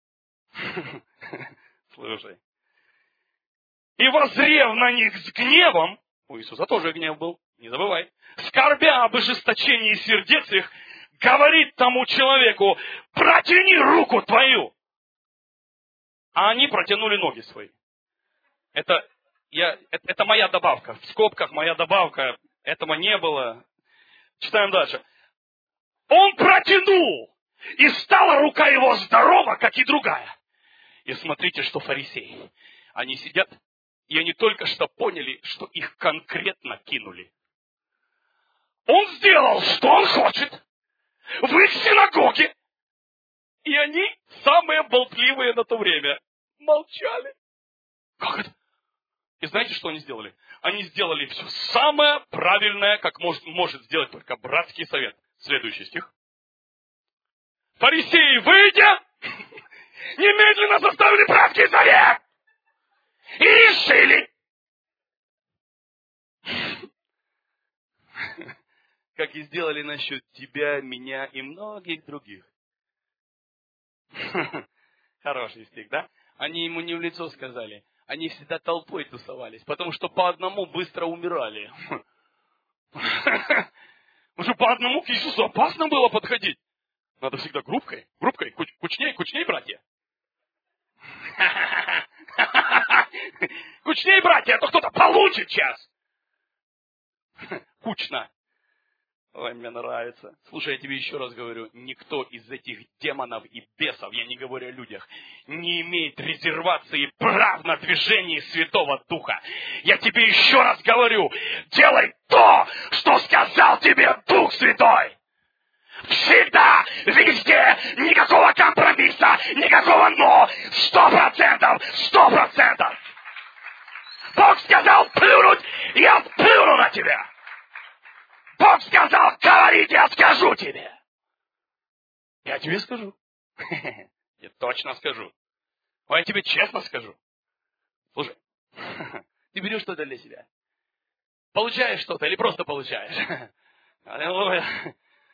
Слушай. И воззрев на них с гневом, у Иисуса тоже гнев был, не забывай, скорбя об ожесточении сердец их, говорит тому человеку, протяни руку твою. А они протянули ноги свои. Это, я, это, это моя добавка. В скобках моя добавка. Этого не было. Читаем дальше. Он протянул, и стала рука его здорова, как и другая. И смотрите, что фарисеи. Они сидят, и они только что поняли, что их конкретно кинули. Он сделал, что он хочет, в их синагоге. И они, самые болтливые на то время, молчали. Как это? И знаете, что они сделали? Они сделали все самое правильное, как может, может сделать только братский совет. Следующий стих. Фарисеи, выйдя, немедленно составили братский совет. И решили. Как и сделали насчет тебя, меня и многих других. Хороший стих, да? Они ему не в лицо сказали. Они всегда толпой тусовались, потому что по одному быстро умирали. Потому что по одному к Иисусу опасно было подходить. Надо всегда группкой, группкой, куч, кучней, кучней, братья. Кучней, братья, а то кто-то получит сейчас. Кучно. Ой, мне нравится. Слушай, я тебе еще раз говорю, никто из этих демонов и бесов, я не говорю о людях, не имеет резервации прав на движение Святого Духа. Я тебе еще раз говорю, делай то, что сказал тебе Дух Святой. Всегда, везде, никакого компромисса, никакого но, сто процентов, сто процентов. Бог сказал плюнуть, я плюну на тебя. Бог сказал, говорить, я скажу тебе. Я тебе скажу. Я точно скажу. А я тебе честно скажу. Слушай, ты берешь что-то для себя. Получаешь что-то или просто получаешь? Аллилуйя.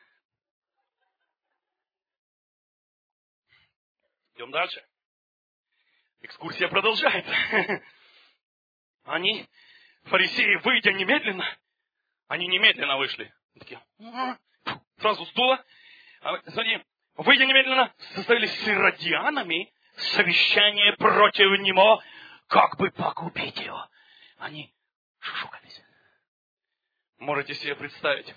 Идем дальше. Экскурсия продолжается. Они, фарисеи, выйдя немедленно, они немедленно вышли. Такие, сразу сдуло. Смотри, выйдя немедленно, составили с иродианами совещание против него, как бы погубить его. Они шушукались. Можете себе представить.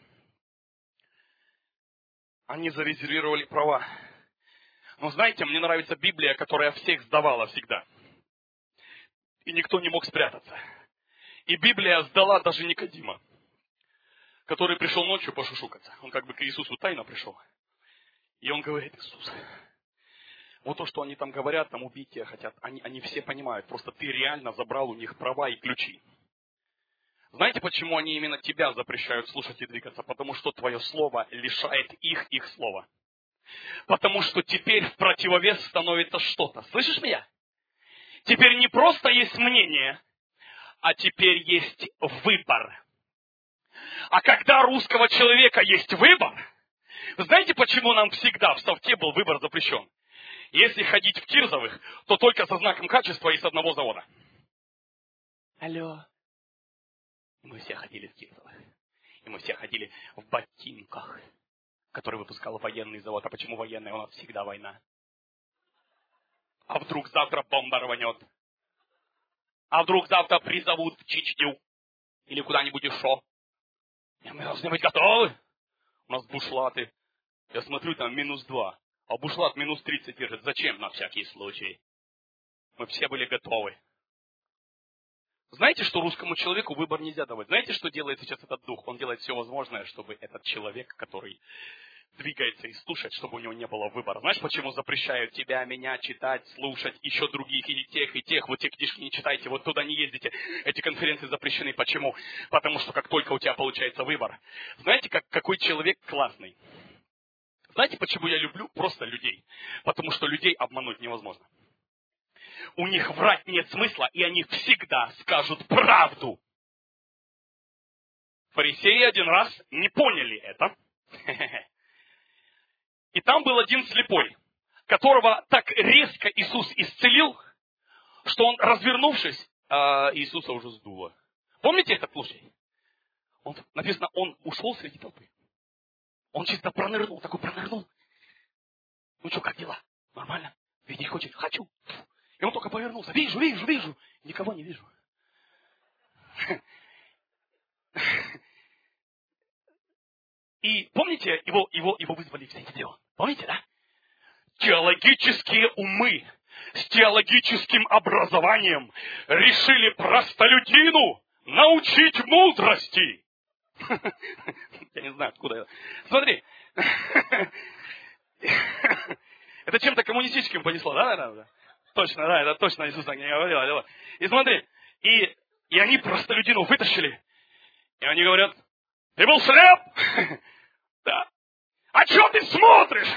Они зарезервировали права. Но знаете, мне нравится Библия, которая всех сдавала всегда. И никто не мог спрятаться. И Библия сдала даже Никодима, который пришел ночью пошушукаться. Он как бы к Иисусу тайно пришел. И он говорит, Иисус, вот то, что они там говорят, там убить тебя хотят, они, они все понимают. Просто ты реально забрал у них права и ключи. Знаете, почему они именно тебя запрещают слушать и двигаться? Потому что твое слово лишает их их слова. Потому что теперь в противовес становится что-то. Слышишь меня? Теперь не просто есть мнение, а теперь есть выбор. А когда у русского человека есть выбор, знаете, почему нам всегда в совке был выбор запрещен? Если ходить в Кирзовых, то только со знаком качества и с одного завода. Алло. И мы все ходили в Кирзовых. И мы все ходили в ботинках, который выпускал военный завод. А почему военный? У нас всегда война. А вдруг завтра бомба рванет? А вдруг завтра призовут в Чечню? Или куда-нибудь еще? И мы должны быть готовы. У нас бушлаты. Я смотрю, там минус два. А бушлат минус тридцать держит. Зачем? На всякий случай. Мы все были готовы. Знаете, что русскому человеку выбор нельзя давать? Знаете, что делает сейчас этот дух? Он делает все возможное, чтобы этот человек, который двигается и слушает, чтобы у него не было выбора. Знаешь, почему запрещают тебя, меня читать, слушать, еще других, и тех, и тех, вот те книжки не читайте, вот туда не ездите. Эти конференции запрещены. Почему? Потому что как только у тебя получается выбор. Знаете, как, какой человек классный? Знаете, почему я люблю просто людей? Потому что людей обмануть невозможно. У них врать нет смысла, и они всегда скажут правду. Фарисеи один раз не поняли это. И там был один слепой, которого так резко Иисус исцелил, что он, развернувшись, Иисуса уже сдуло. Помните этот случай? Он, написано, он ушел среди толпы. Он чисто пронырнул, такой пронырнул. Ну что, как дела? Нормально? Видеть хочет? Хочу. И он только повернулся. Вижу, вижу, вижу. Никого не вижу. И помните, его, его, его вызвали в Синедрион. Помните, да? Теологические умы с теологическим образованием решили простолюдину научить мудрости. Я не знаю, откуда это. Смотри. Это чем-то коммунистическим понесло, да, наверное? Точно, да, это точно Иисус так не говорил. И смотри, и, и они простолюдину вытащили. И они говорят, ты был слеп? Да. А что ты смотришь?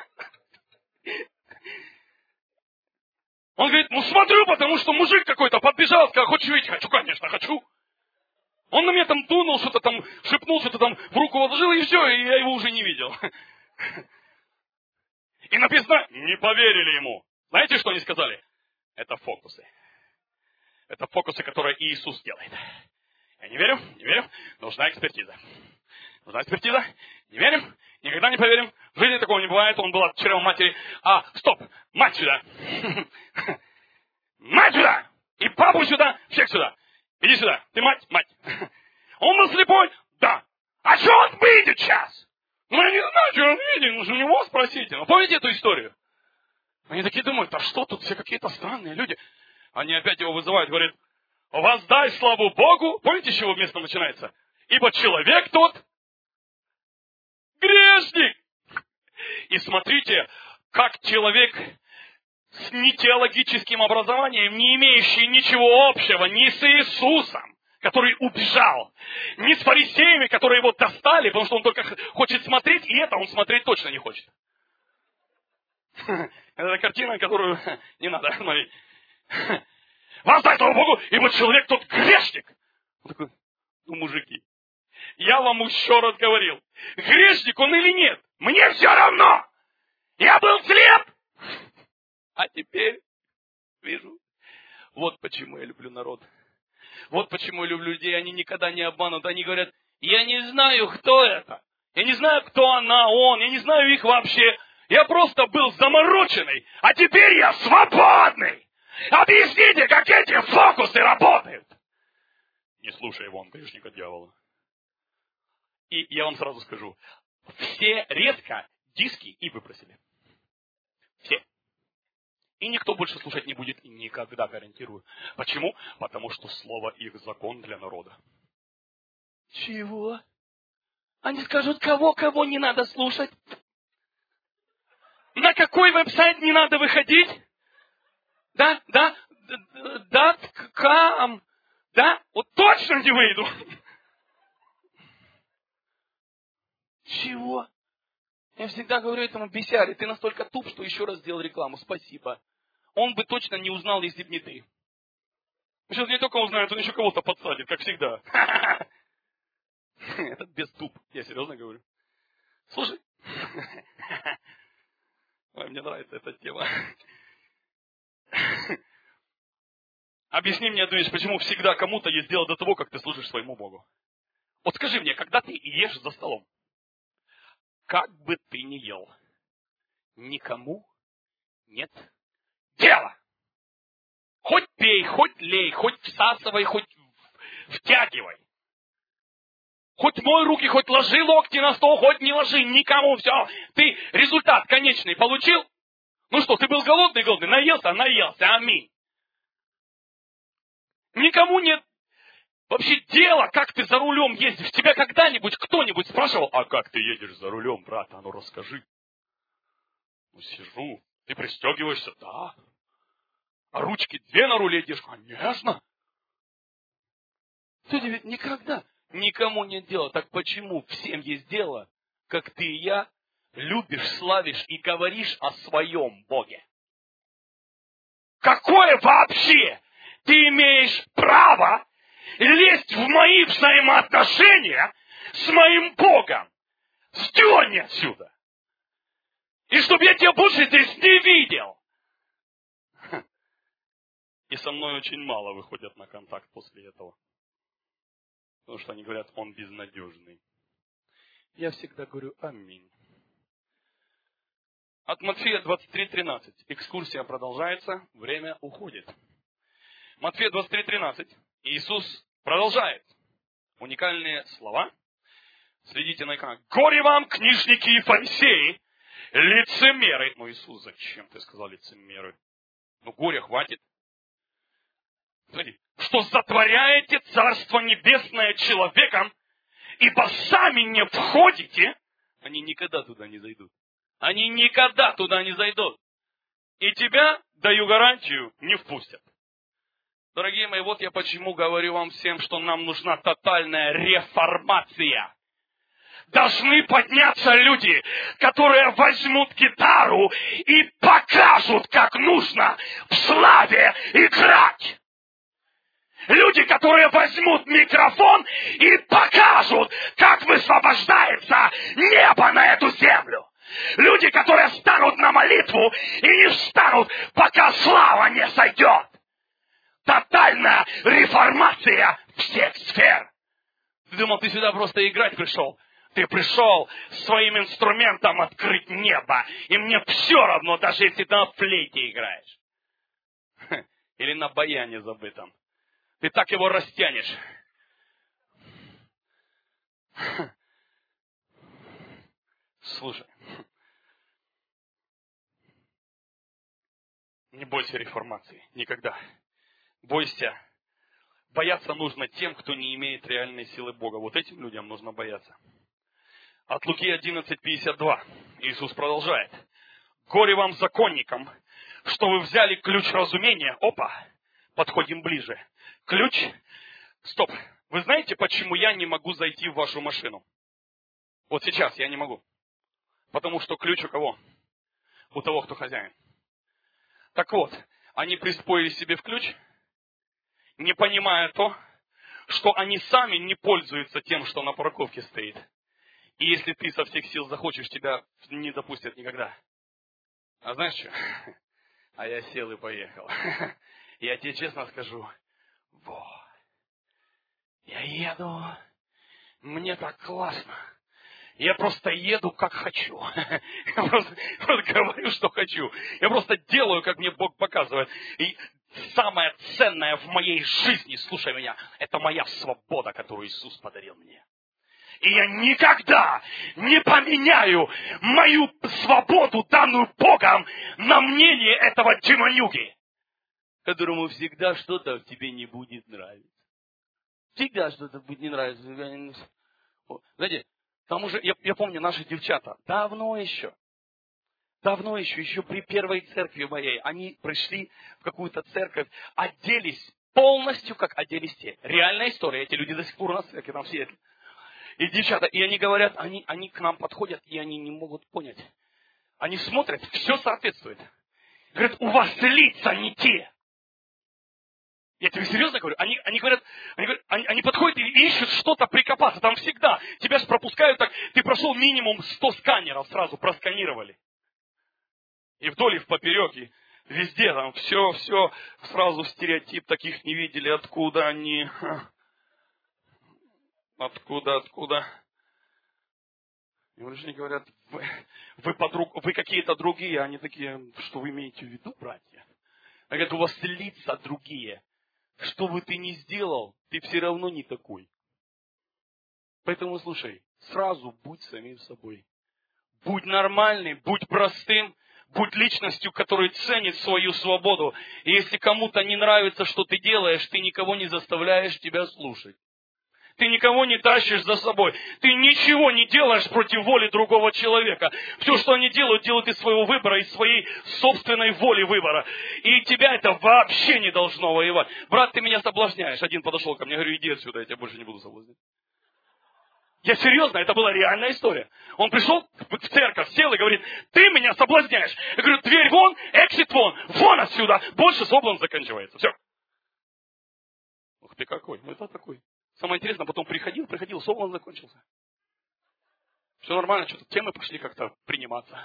Он говорит, ну смотрю, потому что мужик какой-то подбежал, сказал, хочешь видеть? Хочу, конечно, хочу. Он на меня там дунул, что-то там шепнул, что-то там в руку вложил, и все, и я его уже не видел. И написано, не поверили ему. Знаете, что они сказали? Это фокусы. Это фокусы, которые Иисус делает. Я не верю, не верю. Нужна экспертиза. Нужна экспертиза. Не верим, никогда не поверим. В жизни такого не бывает. Он был от чрева матери. А, стоп, мать сюда. Мать сюда. И папу сюда, всех сюда. Иди сюда. Ты мать, мать. Он был слепой? Да. А что он видит сейчас? Ну, я не знаю, что он видит. Нужно у него спросите. Ну, помните эту историю? Они такие думают, а что тут все какие-то странные люди. Они опять его вызывают, говорят, воздай славу Богу. Помните, с чего место начинается? Ибо человек тот грешник. И смотрите, как человек с нетеологическим образованием, не имеющий ничего общего ни с Иисусом, который убежал, ни с фарисеями, которые его достали, потому что он только хочет смотреть, и это он смотреть точно не хочет. Это картина, которую не надо смотреть. Воздай славу Богу, ибо человек тот грешник. Он такой, ну, мужики, я вам еще раз говорил, грешник он или нет, мне все равно. Я был слеп, а теперь вижу. Вот почему я люблю народ. Вот почему я люблю людей, они никогда не обманут. Они говорят, я не знаю, кто это. Я не знаю, кто она, он. Я не знаю их вообще. Я просто был замороченный, а теперь я свободный. Объясните, как эти фокусы работают. Не слушай его, он грешника дьявола. И я вам сразу скажу, все резко диски и выбросили. Все. И никто больше слушать не будет никогда, гарантирую. Почему? Потому что слово их закон для народа. Чего? Они скажут, кого-кого не надо слушать? На какой веб-сайт не надо выходить? Да, да, да, кам. Да? Вот точно не выйду. Чего? Я всегда говорю этому бесяре, ты настолько туп, что еще раз сделал рекламу. Спасибо. Он бы точно не узнал, если бы не ты. Сейчас не только узнает, он еще кого-то подсадит, как всегда. Этот без туп. Я серьезно говорю. Слушай. Ой, мне нравится эта тема. Объясни мне одну вещь, почему всегда кому-то есть дело до того, как ты служишь своему Богу. Вот скажи мне, когда ты ешь за столом, как бы ты ни ел, никому нет дела. Хоть пей, хоть лей, хоть всасывай, хоть втягивай. Хоть мой руки, хоть ложи локти на стол, хоть не ложи, никому все. Ты результат конечный получил? Ну что, ты был голодный, голодный, наелся, наелся, аминь. Никому нет вообще дела, как ты за рулем ездишь. Тебя когда-нибудь кто-нибудь спрашивал, а как ты едешь за рулем, брат, а ну расскажи. Ну сижу, ты пристегиваешься, да. А ручки две на руле держишь, конечно. Кто тебе никогда, никому нет дела. Так почему всем есть дело, как ты и я, любишь, славишь и говоришь о своем Боге? Какое вообще ты имеешь право лезть в мои взаимоотношения с моим Богом? Сдерни отсюда! И чтобы я тебя больше здесь не видел! И со мной очень мало выходят на контакт после этого. Потому что они говорят, он безнадежный. Я всегда говорю, аминь. От Матфея двадцать три тринадцать. Экскурсия продолжается, время уходит. Матфея двадцать три тринадцать. Иисус продолжает. Уникальные слова. Следите на экран. Горе вам, книжники и фарисеи, лицемеры. Ну, Иисус, зачем ты сказал лицемеры? Ну, горя хватит. Смотри, что затворяете Царство Небесное человеком, ибо сами не входите, они никогда туда не зайдут. Они никогда туда не зайдут. И тебя, даю гарантию, не впустят. Дорогие мои, вот я почему говорю вам всем, что нам нужна тотальная реформация. Должны подняться люди, которые возьмут гитару и покажут, как нужно в славе играть. Люди, которые возьмут микрофон и покажут, как высвобождается небо на эту землю. Люди, которые станут на молитву и не встанут, пока слава не сойдет. Тотальная реформация всех сфер. Ты думал, ты сюда просто играть пришел? Ты пришел своим инструментом открыть небо. И мне все равно, даже если ты на флейте играешь. Или на баяне забытом. Ты так его растянешь. Слушай. Не бойся реформации. Никогда. Бойся. Бояться нужно тем, кто не имеет реальной силы Бога. Вот этим людям нужно бояться. От Луки одиннадцать пятьдесят два. Иисус продолжает. Горе вам, законникам, что вы взяли ключ разумения. Опа, подходим ближе. Ключ. Стоп. Вы знаете, почему я не могу зайти в вашу машину? Вот сейчас я не могу. Потому что ключ у кого? У того, кто хозяин. Так вот, они приспоили себе в ключ, не понимая то, что они сами не пользуются тем, что на парковке стоит. И если ты со всех сил захочешь, тебя не допустят никогда. А знаешь что? А я сел и поехал. Я тебе честно скажу. Во. Я еду. Мне так классно. Я просто еду, как хочу. Я просто, просто говорю, что хочу. Я просто делаю, как мне Бог показывает. И самое ценное в моей жизни, слушай меня, это моя свобода, которую Иисус подарил мне. И я никогда не поменяю мою свободу, данную Богом, на мнение этого демонюги, которому всегда что-то в тебе не будет нравиться. Всегда что-то будет не нравиться. Знаете, к тому же, я, я помню, наши девчата, давно еще, давно еще, еще при первой церкви моей, они пришли в какую-то церковь, оделись полностью как оделись те. Реальная история. Эти люди до сих пор у нас в церкви, там все это. И девчата, и они говорят, они, они к нам подходят, и они не могут понять. Они смотрят, все соответствует. Говорят, у вас лица не те. Я тебе серьезно говорю? Они, они говорят, они, говорят они, они подходят и ищут что-то прикопаться. Там всегда. Тебя же пропускают так. Ты прошел минимум сто сканеров, сразу просканировали. И вдоль, и в поперек, и везде там все, все. Сразу стереотип, таких не видели. Откуда они? Откуда, откуда? И они говорят, вы, вы, подруг, вы какие-то другие. Они такие, что вы имеете в виду, братья? Они говорят, у вас лица другие. Что бы ты ни сделал, ты все равно не такой. Поэтому слушай, сразу будь самим собой. Будь нормальный, будь простым, будь личностью, которая ценит свою свободу. И если кому-то не нравится, что ты делаешь, ты никого не заставляешь тебя слушать. Ты никого не тащишь за собой. Ты ничего не делаешь против воли другого человека. Все, что они делают, делают из своего выбора, из своей собственной воли выбора. И тебя это вообще не должно воевать. Брат, ты меня соблазняешь. Один подошел ко мне, говорю, иди отсюда, я тебя больше не буду соблазнять. Я серьезно, это была реальная история. Он пришел в церковь, сел и говорит, ты меня соблазняешь. Я говорю, дверь вон, эксит вон, вон отсюда. Больше соблазн заканчивается. Все. Ух ты какой, ну это такой. Самое интересное, потом приходил, приходил, соблазн закончился. Все нормально, что-то темы пошли как-то приниматься.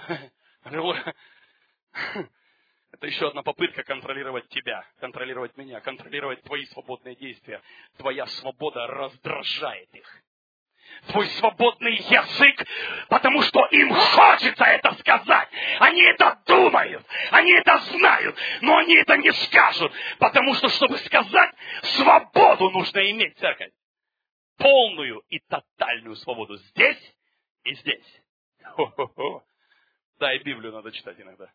Это еще одна попытка контролировать тебя, контролировать меня, контролировать твои свободные действия. Твоя свобода раздражает их. Твой свободный язык, потому что им хочется это сказать. Они это думают, они это знают, но они это не скажут. Потому что, чтобы сказать, свободу нужно иметь, церковь. Полную и тотальную свободу здесь и здесь. Хо-хо-хо. Да, и Библию надо читать иногда.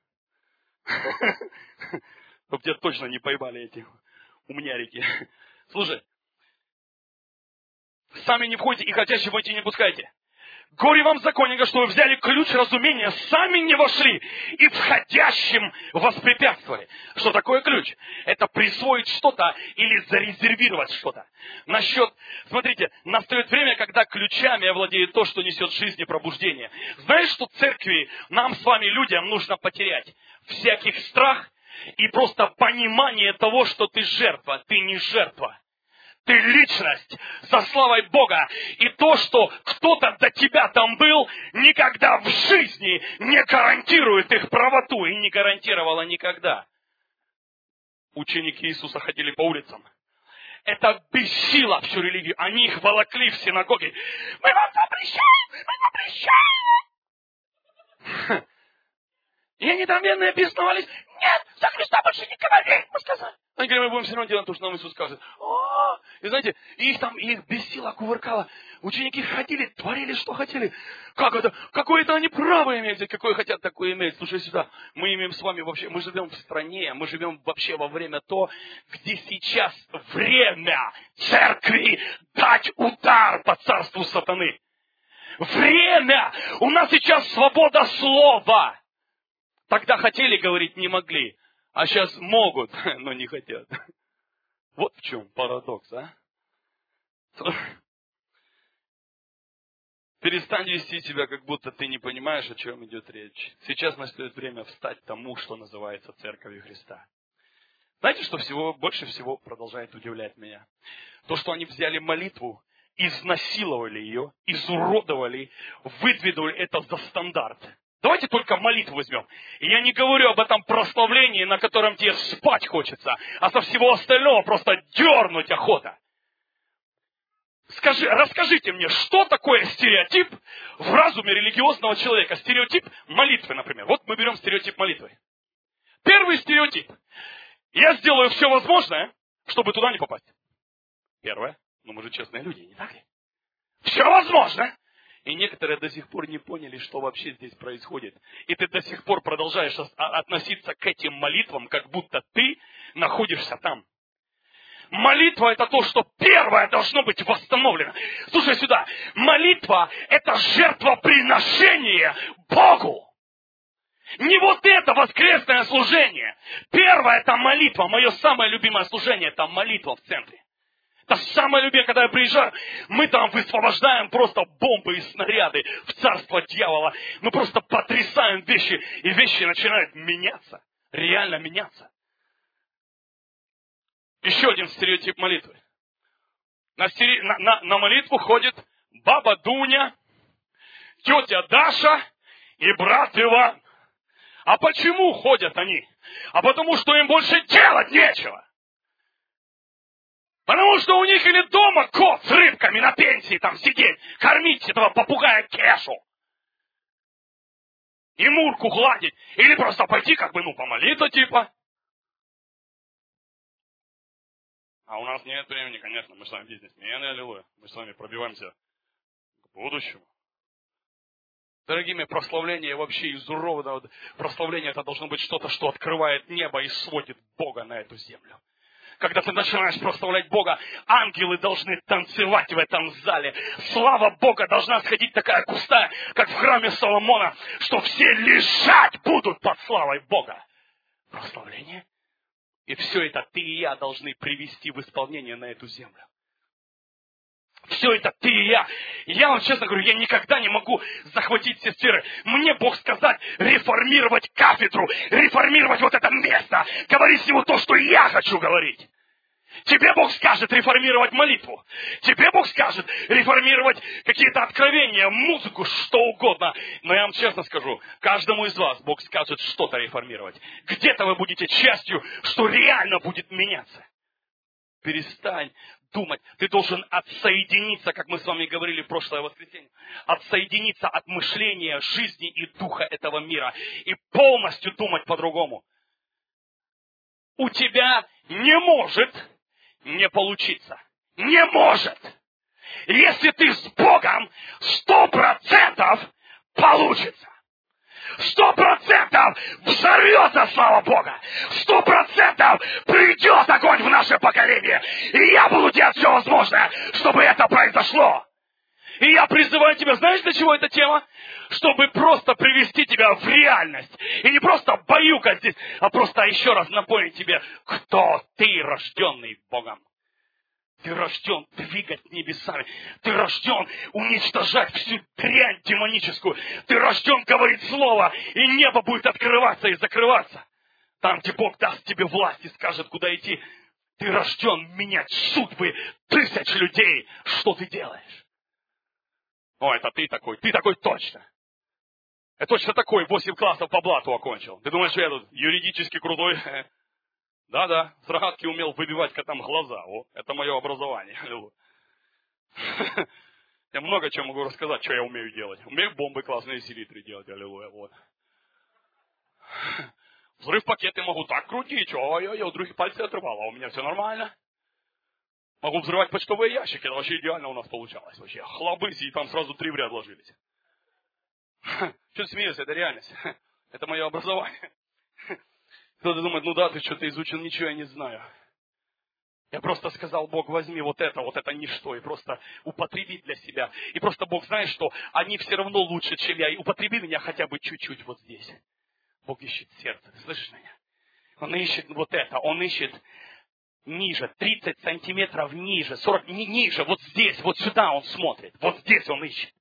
Чтобы тебя точно не поймали эти умнярики. Слушай, сами не входите и хотящих войти не пускайте. Горе вам, законника, что вы взяли ключ разумения, сами не вошли и входящим воспрепятствовали. Что такое ключ? Это присвоить что-то или зарезервировать что-то. Насчет, смотрите, настает время, когда ключами овладеет то, что несет жизнь и пробуждение. Знаешь, что церкви, нам с вами, людям, нужно потерять всяких страх и просто понимание того, что ты жертва, ты не жертва. Ты личность со славой Бога. И то, что кто-то до тебя там был, никогда в жизни не гарантирует их правоту. И не гарантировало никогда. Ученики Иисуса ходили по улицам. Это бесило всю религию. Они их волокли в синагоги. Мы вам запрещаем! Мы запрещаем! И они там венные бесновались. Нет, за Христа больше не говори, мы сказали. Они говорят, мы будем все равно делать то, что нам Иисус скажет. О! И знаете, их там, их бесило, кувыркало. Ученики ходили, творили, что хотели. Как это? Какое-то они право имеют, какое хотят, такое имеют. Слушай сюда, мы имеем с вами вообще, мы живем в стране, мы живем вообще во время то, где сейчас время церкви дать удар по царству сатаны. Время! У нас сейчас свобода слова. Тогда хотели говорить, не могли. А сейчас могут, но не хотят. Вот в чем парадокс, а? Перестань вести себя, как будто ты не понимаешь, о чем идет речь. Сейчас настает время встать тому, что называется Церковью Христа. Знаете, что всего, больше всего продолжает удивлять меня? То, что они взяли молитву, изнасиловали ее, изуродовали, выдвинули это за стандарт. Давайте только молитву возьмем. И я не говорю об этом прославлении, на котором тебе спать хочется, а со всего остального просто дернуть охота. Скажи, расскажите мне, что такое стереотип в разуме религиозного человека? Стереотип молитвы, например. Вот мы берем стереотип молитвы. Первый стереотип. Я сделаю все возможное, чтобы туда не попасть. Первое. Ну мы же честные люди, не так ли? Все возможно. И некоторые до сих пор не поняли, что вообще здесь происходит. И ты до сих пор продолжаешь относиться к этим молитвам, как будто ты находишься там. Молитва – это то, что первое должно быть восстановлено. Слушай сюда. Молитва – это жертвоприношение Богу. Не вот это воскресное служение. Первое — это молитва. Мое самое любимое служение — это молитва в центре. Это самое любимое, когда я приезжаю, мы там высвобождаем просто бомбы и снаряды в царство дьявола. Мы просто потрясаем вещи, и вещи начинают меняться. Реально меняться. Еще один стереотип молитвы. На, стере... на, на, на молитву ходит баба Дуня, тетя Даша и брат Иван. А почему ходят они? А потому что им больше делать нечего. Потому что у них или дома кот с рыбками на пенсии там сидеть, кормить этого попугая Кешу. И Мурку гладить. Или просто пойти как бы, ну, помолиться типа. А у нас нет времени, конечно. Мы с вами бизнесмены, аллилуйя. Мы с вами пробиваемся к будущему. Дорогие мои, прославление вообще изуродованное. Прославление — это должно быть что-то, что открывает небо и сводит Бога на эту землю. Когда ты начинаешь прославлять Бога, ангелы должны танцевать в этом зале. Слава Бога должна сходить такая густая, как в храме Соломона, что все лежать будут под славой Бога. Прославление. И все это ты и я должны привести в исполнение на эту землю. Все это ты и я. И я вам честно говорю, я никогда не могу захватить все сферы. Мне Бог сказать, реформировать кафедру, реформировать вот это место, говорить всего то, что я хочу говорить. Тебе Бог скажет реформировать молитву. Тебе Бог скажет реформировать какие-то откровения, музыку, что угодно. Но я вам честно скажу, каждому из вас Бог скажет что-то реформировать. Где-то вы будете частью, что реально будет меняться. Перестань думать. Ты должен отсоединиться, как мы с вами говорили в прошлое воскресенье. Отсоединиться от мышления, жизни и духа этого мира. И полностью думать по-другому. У тебя не может не получиться. Не может. Если ты с Богом, сто процентов получится. Сто процентов взорвется слава Бога. Сто процентов придет огонь в наше поколение. И я буду делать все возможное, чтобы это произошло. И я призываю тебя, знаешь, для чего эта тема? Чтобы просто привести тебя в реальность. И не просто баюкать здесь, а просто еще раз напомнить тебе, кто ты, рожденный Богом. Ты рожден двигать небесами. Ты рожден уничтожать всю дрянь демоническую. Ты рожден говорить слово, и небо будет открываться и закрываться. Там, где Бог даст тебе власть и скажет, куда идти. Ты рожден менять судьбы тысяч людей. Что ты делаешь? О, это ты такой, ты такой точно. Я точно такой, восемь классов по блату окончил. Ты думаешь, что я тут юридически крутой? Да-да, с рогатки умел выбивать котам глаза. О, это мое образование. Я много чего могу рассказать, что я умею делать. Умею бомбы классные селитры делать, аллилуйя. Вот. Взрыв пакеты могу так крутить, ой-ой-ой, у других пальцы отрывало, а у меня все нормально. Могу взрывать почтовые ящики, это вообще идеально у нас получалось. Вообще, хлобысь, и там сразу три в ряд ложились. Что ты смеешься, это реальность. Это мое образование. Кто-то думает, ну да, ты что-то изучил, ничего я не знаю. Я просто сказал, Бог, возьми вот это, вот это ничто, и просто употреби для себя. И просто Бог знает, что они все равно лучше, чем я. И употреби меня хотя бы чуть-чуть вот здесь. Бог ищет сердце, ты слышишь меня? Он ищет вот это, он ищет ниже, тридцать сантиметров ниже, сорок, ни, ниже, вот здесь, вот сюда он смотрит, вот здесь он ищет.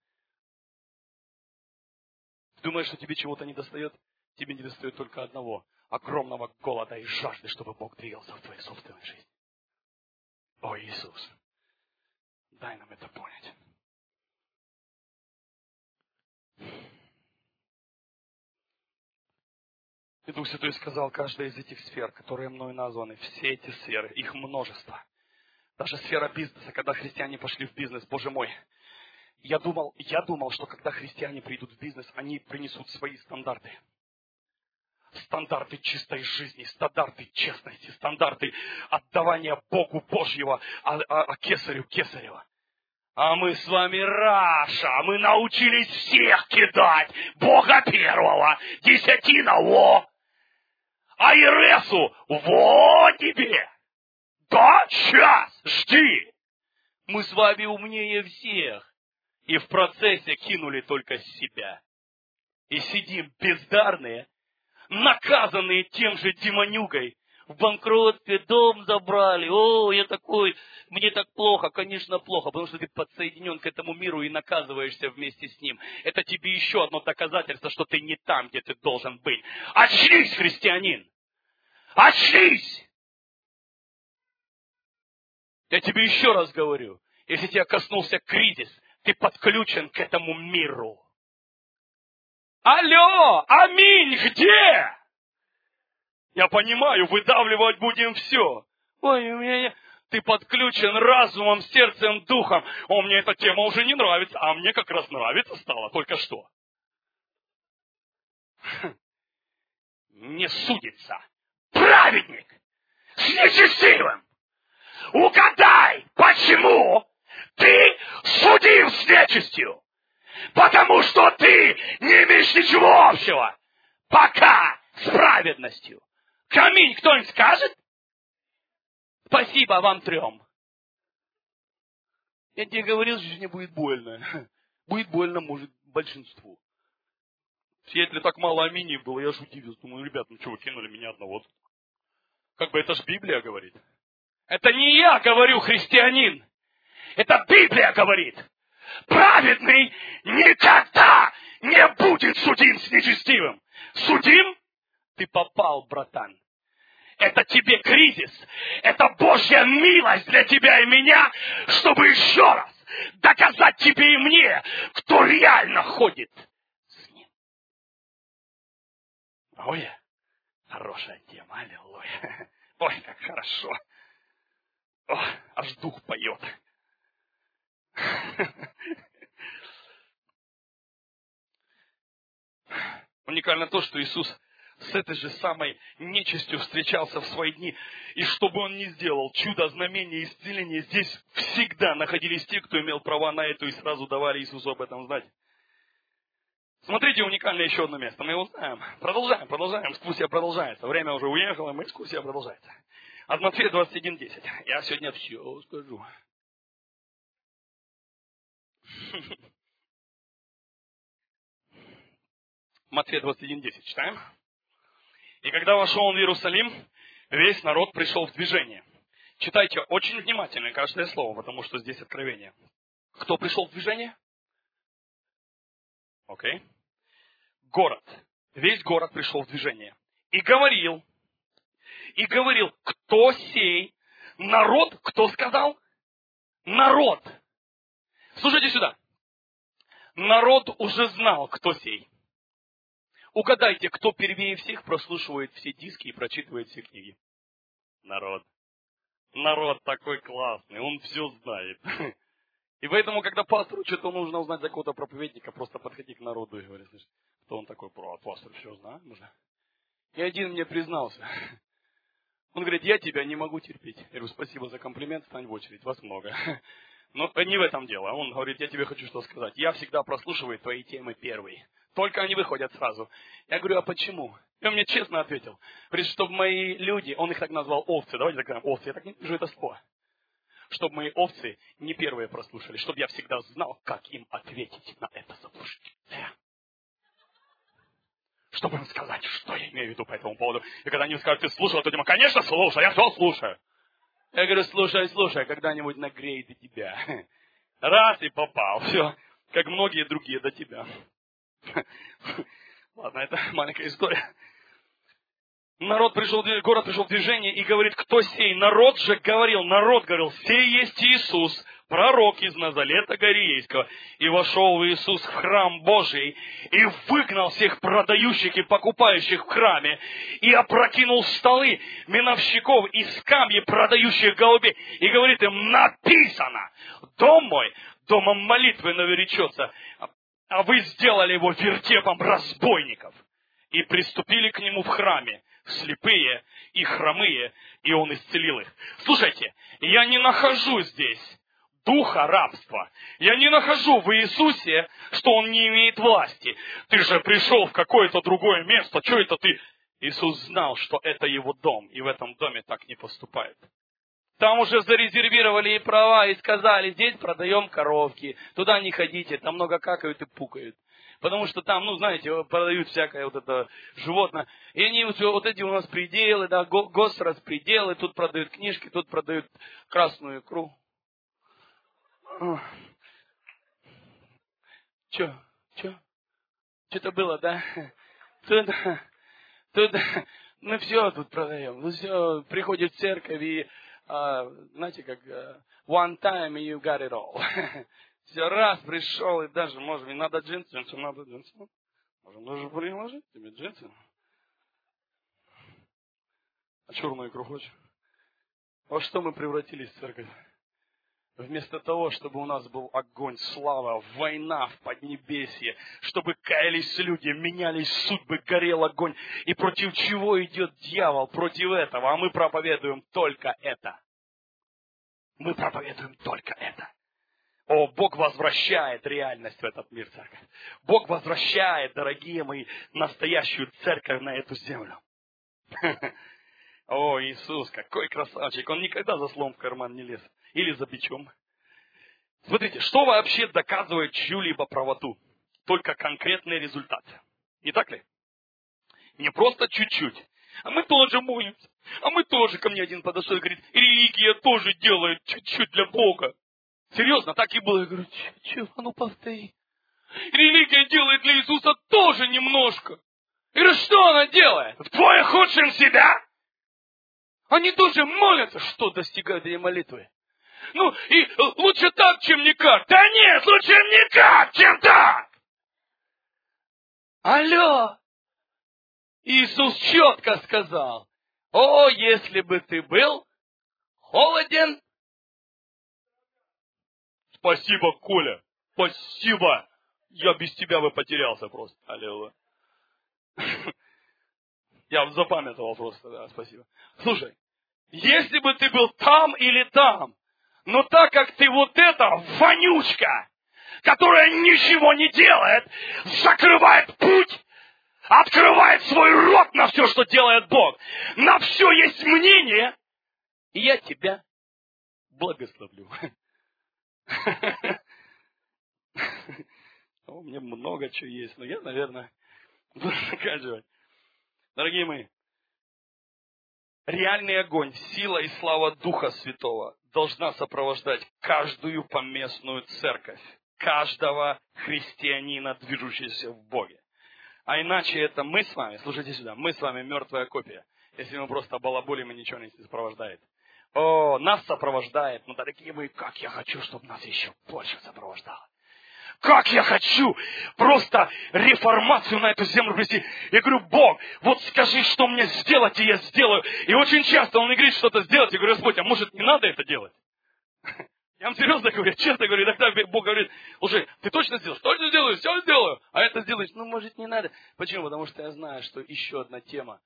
Ты думаешь, что тебе чего-то не достает? Тебе не достает только одного, огромного голода и жажды, чтобы Бог двигался в твоей собственной жизни. О, Иисус, дай нам это понять. И Дух Святой сказал, каждая из этих сфер, которые мною названы, все эти сферы, их множество. Даже сфера бизнеса, когда христиане пошли в бизнес, Боже мой, я думал, я думал, что когда христиане придут в бизнес, они принесут свои стандарты. Стандарты чистой жизни, стандарты честности, стандарты отдавания Богу Божьего, а, а, а кесарю Кесарева. А мы с вами Раша, мы научились всех кидать Бога первого, десятина, во! А Иресу, во тебе! Да, сейчас, жди! Мы с вами умнее всех. И в процессе кинули только себя. И сидим бездарные, наказанные тем же демонюгой. В банкротстве дом забрали. О, я такой, мне так плохо. Конечно, плохо, потому что ты подсоединен к этому миру и наказываешься вместе с ним. Это тебе еще одно доказательство, что ты не там, где ты должен быть. Очнись, христианин! Очнись! Я тебе еще раз говорю, если тебя коснулся кризис, ты подключен к этому миру. Алло, аминь, где? Я понимаю, выдавливать будем все. Ой, у меня... Ты подключен разумом, сердцем, духом. О, мне эта тема уже не нравится, а мне как раз нравится стало только что. Не судится праведник с нечестивым. Угадай, почему ты судим с нечестью? Потому что ты не имеешь ничего общего пока с праведностью. Камень кто-нибудь скажет? Спасибо вам трем. Я тебе говорил, что мне будет больно. Будет больно, может, большинству. Если так мало аминей было, я же удивился. Думаю, ребят, ну что, вы кинули меня одного? Как бы это ж Библия говорит. Это не я говорю, христианин. Это Библия говорит. Праведный никогда не будет судим с нечестивым. Судим? Ты попал, братан. Это тебе кризис. Это Божья милость для тебя и меня, чтобы еще раз доказать тебе и мне, кто реально ходит с ним. Ой, хорошая тема, аллилуйя. Ой, как хорошо. О, аж дух поет. Уникально то, что Иисус с этой же самой нечистью встречался в свои дни. И что бы он ни сделал, чудо, знамение, исцеление, здесь всегда находились те, кто имел права на это, и сразу давали Иисусу об этом знать. Смотрите, уникальное еще одно место. Мы его знаем. Продолжаем, продолжаем. Экскурсия продолжается. Время уже уехало, но экскурсия продолжается. От Матфея двадцать один десять. Я сегодня все скажу. Матфея двадцать один десять читаем. И когда вошел он в Иерусалим, весь народ пришел в движение. Читайте очень внимательно каждое слово, потому что здесь откровение. Кто пришел в движение? Окей. Okay. Город. Весь город пришел в движение. И говорил, и говорил, кто сей? Народ, кто сказал? Народ. Слушайте сюда. Народ уже знал, кто сей. Угадайте, кто первее всех прослушивает все диски и прочитывает все книги? Народ. Народ такой классный, он все знает. И поэтому, когда пастору что-то нужно узнать за какого-то проповедника, просто подходи к народу и говори, слышь, кто он такой, пастор все знает уже. И один мне признался. Он говорит, я тебя не могу терпеть. Я говорю, спасибо за комплимент, стань в очередь, вас много. Но не в этом дело. Он говорит, я тебе хочу что сказать. Я всегда прослушиваю твои темы первые. Только они выходят сразу. Я говорю, а почему? И он мне честно ответил. Говорит, чтобы мои люди, он их так назвал овцы. Давайте так назовем овцы. Я так не вижу это слово. Чтобы мои овцы не первые прослушали. Чтобы я всегда знал, как им ответить на это заблуждение. Чтобы им сказать, что я имею в виду по этому поводу. И когда они скажут, ты слушал эту тему? Конечно, слушай, я все слушаю. Я говорю, слушай, слушай, когда-нибудь нагреет и тебя. Раз и попал. Все. Как многие другие до тебя. Ладно, это маленькая история. Народ пришел, город пришел в движение и говорит, кто сей? Народ же говорил, народ говорил, сей есть Иисус, пророк из Назарета Галилейского. И вошел Иисус в храм Божий и выгнал всех продающих и покупающих в храме и опрокинул столы миновщиков и скамьи продающих голубей. И говорит им, написано, дом мой домом молитвы наречется, а вы сделали его вертепом разбойников. И приступили к нему в храме слепые и хромые, и он исцелил их. Слушайте, я не нахожу здесь духа рабства. Я не нахожу в Иисусе, что он не имеет власти. Ты же пришел в какое-то другое место. Что это ты? Иисус знал, что это его дом, и в этом доме так не поступают. Там уже зарезервировали и права, и сказали, здесь продаем коровки, туда не ходите, там много какают и пукают. потому что там, ну, знаете, продают всякое вот это животное. И они вот, вот эти у нас пределы, да, госраспределы, тут продают книжки, тут продают красную икру. Че? Че? Что-то было, да? Тут, тут мы все тут продаем. Мы все, приходит в церковь и, а, знаете, как one time and you got it all. Все, раз пришел, и даже, может, не надо джинсы, джинсы надо джинсы. Можем даже приложить тебе джинсы. А черную икру хочешь? Во что мы превратились в церковь? Вместо того, чтобы у нас был огонь, слава, война в Поднебесье, чтобы каялись люди, менялись судьбы, горел огонь. И против чего идет дьявол? Против этого. А мы проповедуем только это. Мы проповедуем только это. О, Бог возвращает реальность в этот мир, церковь. Бог возвращает, дорогие мои, настоящую церковь на эту землю. О, Иисус, какой красавчик. Он никогда за словом в карман не лез. Или за бичом. Смотрите, что вообще доказывает чью-либо правоту? Только конкретный результат. Не так ли? Не просто чуть-чуть. А мы тоже молимся. А мы тоже, ко мне один подошел и говорит, религия тоже делает чуть-чуть для Бога. Серьезно, так и было. Я говорю, чего, а ну повтори. Религия делает для Иисуса тоже немножко. Я говорю, что она делает? Вдвое худшим себя? Они тоже молятся, что достигают этой молитвы. Ну, и лучше так, чем никак. Да нет, лучше никак, чем так. Алло. Иисус четко сказал, о, если бы ты был холоден. Спасибо, Коля, спасибо. Я без тебя бы потерялся просто. Аллилуйя. Я запамятовал просто, да, спасибо. Слушай, если бы ты был там или там, но так как ты вот эта вонючка, которая ничего не делает, закрывает путь, открывает свой рот на все, что делает Бог, на все есть мнение, и я тебя благословлю. У меня много чего есть, но я, наверное, буду заканчивать. Дорогие мои, реальный огонь, сила и слава Духа Святого должна сопровождать каждую поместную церковь, каждого христианина, движущегося в Боге. А иначе это мы с вами, слушайте сюда, мы с вами мертвая копия, если мы просто балаболим и ничего не сопровождает. О, нас сопровождает, но, дорогие мои, как я хочу, чтобы нас еще больше сопровождало. Как я хочу просто реформацию на эту землю привести. Я говорю, Бог, вот скажи, что мне сделать, и я сделаю. И очень часто Он мне говорит что-то сделать. Я говорю, Господь, а может не надо это делать? Я вам серьезно говорю, честно говорю. Иногда Бог говорит, слушай, ты точно сделаешь? Точно сделаю, все сделаю. А это сделаешь, ну может не надо. Почему? Потому что я знаю, что еще одна тема.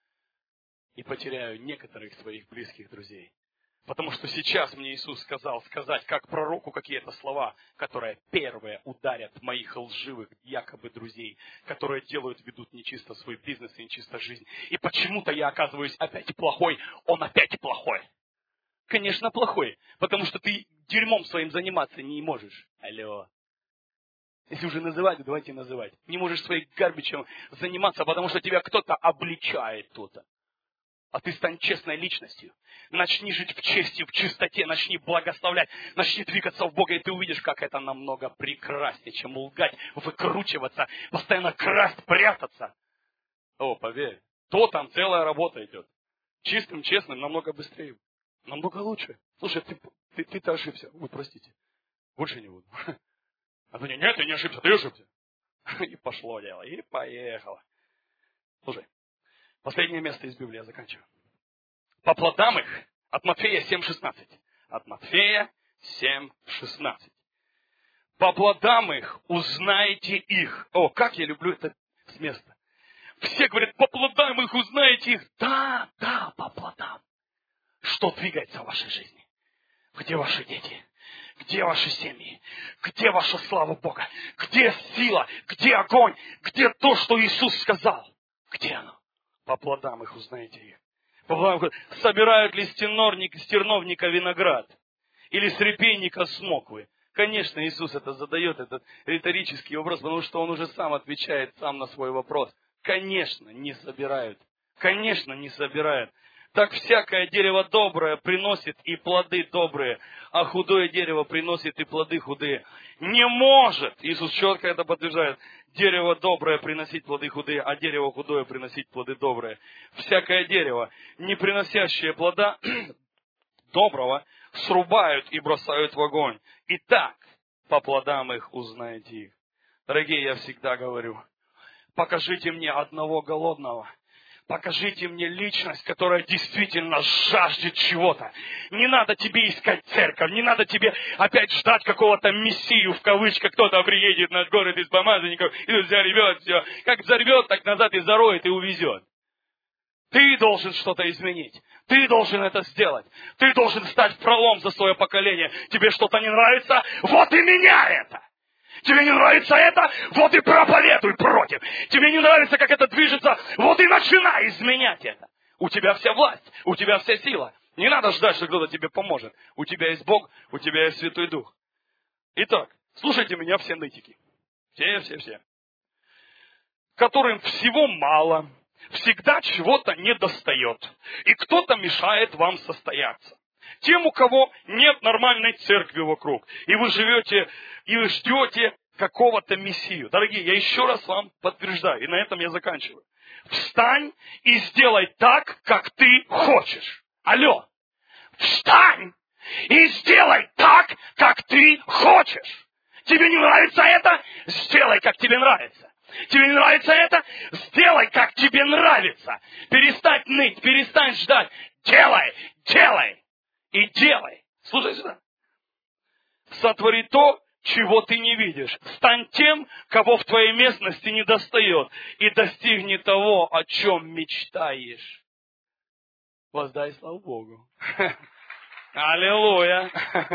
И потеряю некоторых своих близких друзей. Потому что сейчас мне Иисус сказал сказать как пророку какие-то слова, которые первые ударят моих лживых якобы друзей, которые делают, ведут нечисто свой бизнес и нечисто жизнь. И почему-то я оказываюсь опять плохой, он опять плохой. Конечно, плохой, потому что ты дерьмом своим заниматься не можешь. Алло. Если уже называть, давайте называть. Не можешь своим гарбичем заниматься, потому что тебя кто-то обличает тут. А ты стань честной личностью. Начни жить в чести, в чистоте, начни благословлять, начни двигаться в Бога, и ты увидишь, как это намного прекраснее, чем лгать, выкручиваться, постоянно красть, прятаться. О, поверь, то там целая работа идет. Чистым, честным намного быстрее, намного лучше. Слушай, ты, ты, ты-то ошибся. Ой, простите, больше не буду. А ты, нет, я не ошибся, ты ошибся. И пошло дело, и поехало. Слушай. Последнее место из Библии я заканчиваю. По плодам их, от Матфея семь шестнадцать. От Матфея семь шестнадцать. По плодам их узнаете их. О, как я люблю это с места. Все говорят, по плодам их узнаете их. Да, да, по плодам. Что двигается в вашей жизни? Где ваши дети? Где ваши семьи? Где ваша слава Бога? Где сила? Где огонь? Где то, что Иисус сказал? Где оно? По плодам их узнаете их. По плодам их. Собирают ли с терновника виноград? Или с репейника смоквы? Конечно, Иисус это задает, этот риторический вопрос, потому что Он уже сам отвечает сам на свой вопрос. Конечно, не собирают. Конечно, не собирают. Так всякое дерево доброе приносит и плоды добрые, а худое дерево приносит и плоды худые. Не может, Иисус четко это подтверждает, дерево доброе приносить плоды худые, а дерево худое приносить плоды добрые. Всякое дерево, не приносящее плода доброго, срубают и бросают в огонь. И так по плодам их узнаете их. Дорогие, я всегда говорю, покажите мне одного голодного. Покажите мне личность, которая действительно жаждет чего-то. Не надо тебе искать церковь, не надо тебе опять ждать какого-то мессию, в кавычках, кто-то приедет на город из помазанников и взорвет все. Как взорвет, так назад и зароет и увезет. Ты должен что-то изменить. Ты должен это сделать. Ты должен стать пролом за свое поколение. Тебе что-то не нравится? Вот и меняй это! Тебе не нравится это? Вот и проповедуй против. Тебе не нравится, как это движется? Вот и начинай изменять это. У тебя вся власть, у тебя вся сила. Не надо ждать, что кто-то тебе поможет. У тебя есть Бог, у тебя есть Святой Дух. Итак, слушайте меня все нытики. Все, все, все. Которым всего мало, всегда чего-то недостает. И кто-то мешает вам состояться. Тем, у кого нет нормальной церкви вокруг. И вы живете, и вы ждете какого-то мессию. Дорогие, я еще раз вам подтверждаю, и на этом я заканчиваю. Встань и сделай так, как ты хочешь. Алло. Встань и сделай так, как ты хочешь. Тебе не нравится это? Сделай, как тебе нравится. Тебе не нравится это? Сделай, как тебе нравится. Перестань ныть, перестань ждать. Делай, делай. И делай. Слушай сюда. Сотвори то, чего ты не видишь. Стань тем, кого в твоей местности не достает. И достигни того, о чем мечтаешь. Воздай славу Богу. Аллилуйя.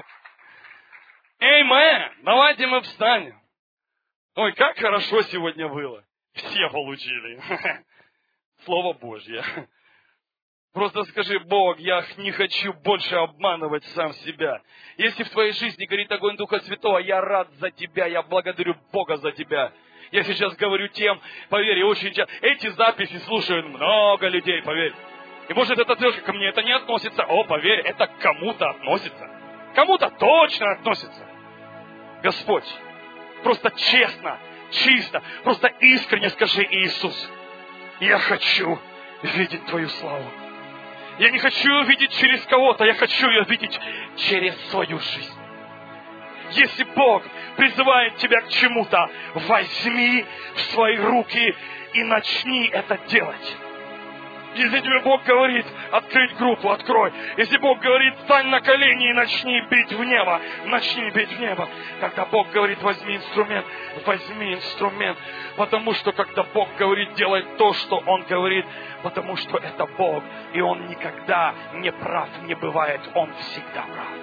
Эймен. Давайте мы встанем. Ой, как хорошо сегодня было. Все получили. Слово Божье. Просто скажи: Бог, я не хочу больше обманывать сам себя. Если в твоей жизни горит огонь Духа Святого, я рад за тебя, я благодарю Бога за тебя. Я сейчас говорю тем, поверь, очень часто, эти записи слушают много людей, поверь. И может это тоже ко мне это не относится. О, поверь, это к кому-то относится. Кому-то точно относится. Господь, просто честно, чисто, просто искренне скажи: Иисус, я хочу видеть Твою славу. Я не хочу ее видеть через кого-то, я хочу ее видеть через свою жизнь. Если Бог призывает тебя к чему-то, возьми в свои руки и начни это делать. Если тебе Бог говорит открыть группу, открой. Если Бог говорит встань на колени и начни бить в небо, начни бить в небо. Когда Бог говорит возьми инструмент, возьми инструмент. Потому что когда Бог говорит делай то, что Он говорит, потому что это Бог. И Он никогда не прав не бывает, Он всегда прав.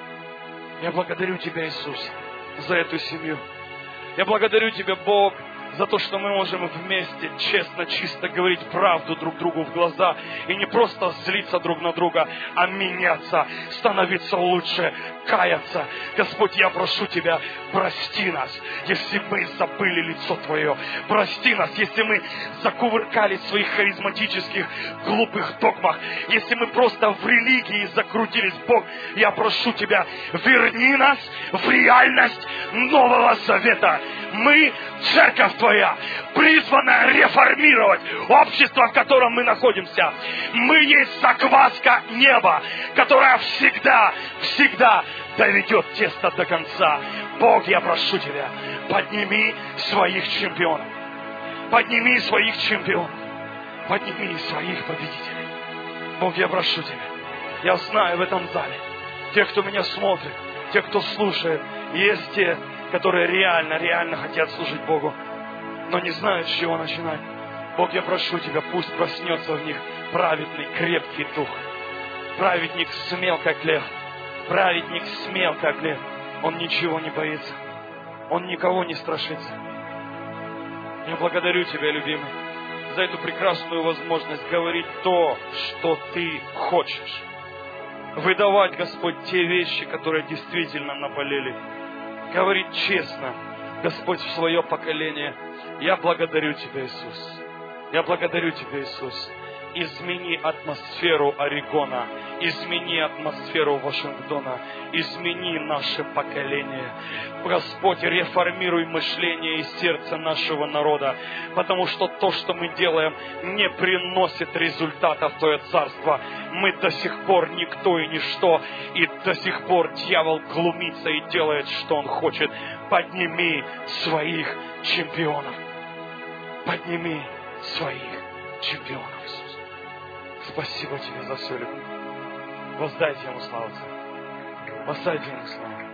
Я благодарю Тебя, Иисус, за эту семью. Я благодарю Тебя, Бог, за то, что мы можем вместе честно, чисто говорить правду друг другу в глаза. И не просто злиться друг на друга, а меняться, становиться лучше, каяться. Господь, я прошу Тебя, прости нас, если мы забыли лицо Твое. Прости нас, если мы закувыркались в своих харизматических, глупых догмах. Если мы просто в религии закрутились. Бог, я прошу Тебя, верни нас в реальность Нового Завета. Мы, церковь Твоя, призвана реформировать общество, в котором мы находимся. Мы есть закваска неба, которая всегда, всегда доведет тесто до конца. Бог, я прошу Тебя, подними своих чемпионов. Подними своих чемпионов. Подними своих победителей. Бог, я прошу Тебя. Я знаю в этом зале, те, кто меня смотрит, те, кто слушает, есть те, которые реально, реально хотят служить Богу, но не знают, с чего начинать. Бог, я прошу Тебя, пусть проснется в них праведный, крепкий дух. Праведник смел, как лев. Праведник смел, как лев. Он ничего не боится. Он никого не страшится. Я благодарю Тебя, любимый, за эту прекрасную возможность говорить то, что Ты хочешь. Выдавать, Господь, те вещи, которые действительно наболели. говорить честно, Господь, в свое поколение. Я благодарю Тебя, Иисус. Я благодарю Тебя, Иисус. Измени атмосферу Орегона, измени атмосферу Вашингтона, измени наше поколение. Господь, реформируй мышление и сердце нашего народа, потому что то, что мы делаем, не приносит результата в Твое Царство. Мы до сих пор никто и ничто, и до сих пор дьявол глумится и делает, что он хочет. Подними своих чемпионов. Подними своих чемпионов, Иисус. Спасибо Тебе за все, любовь. Воздайте Ему славу. Воздайте Ему славу.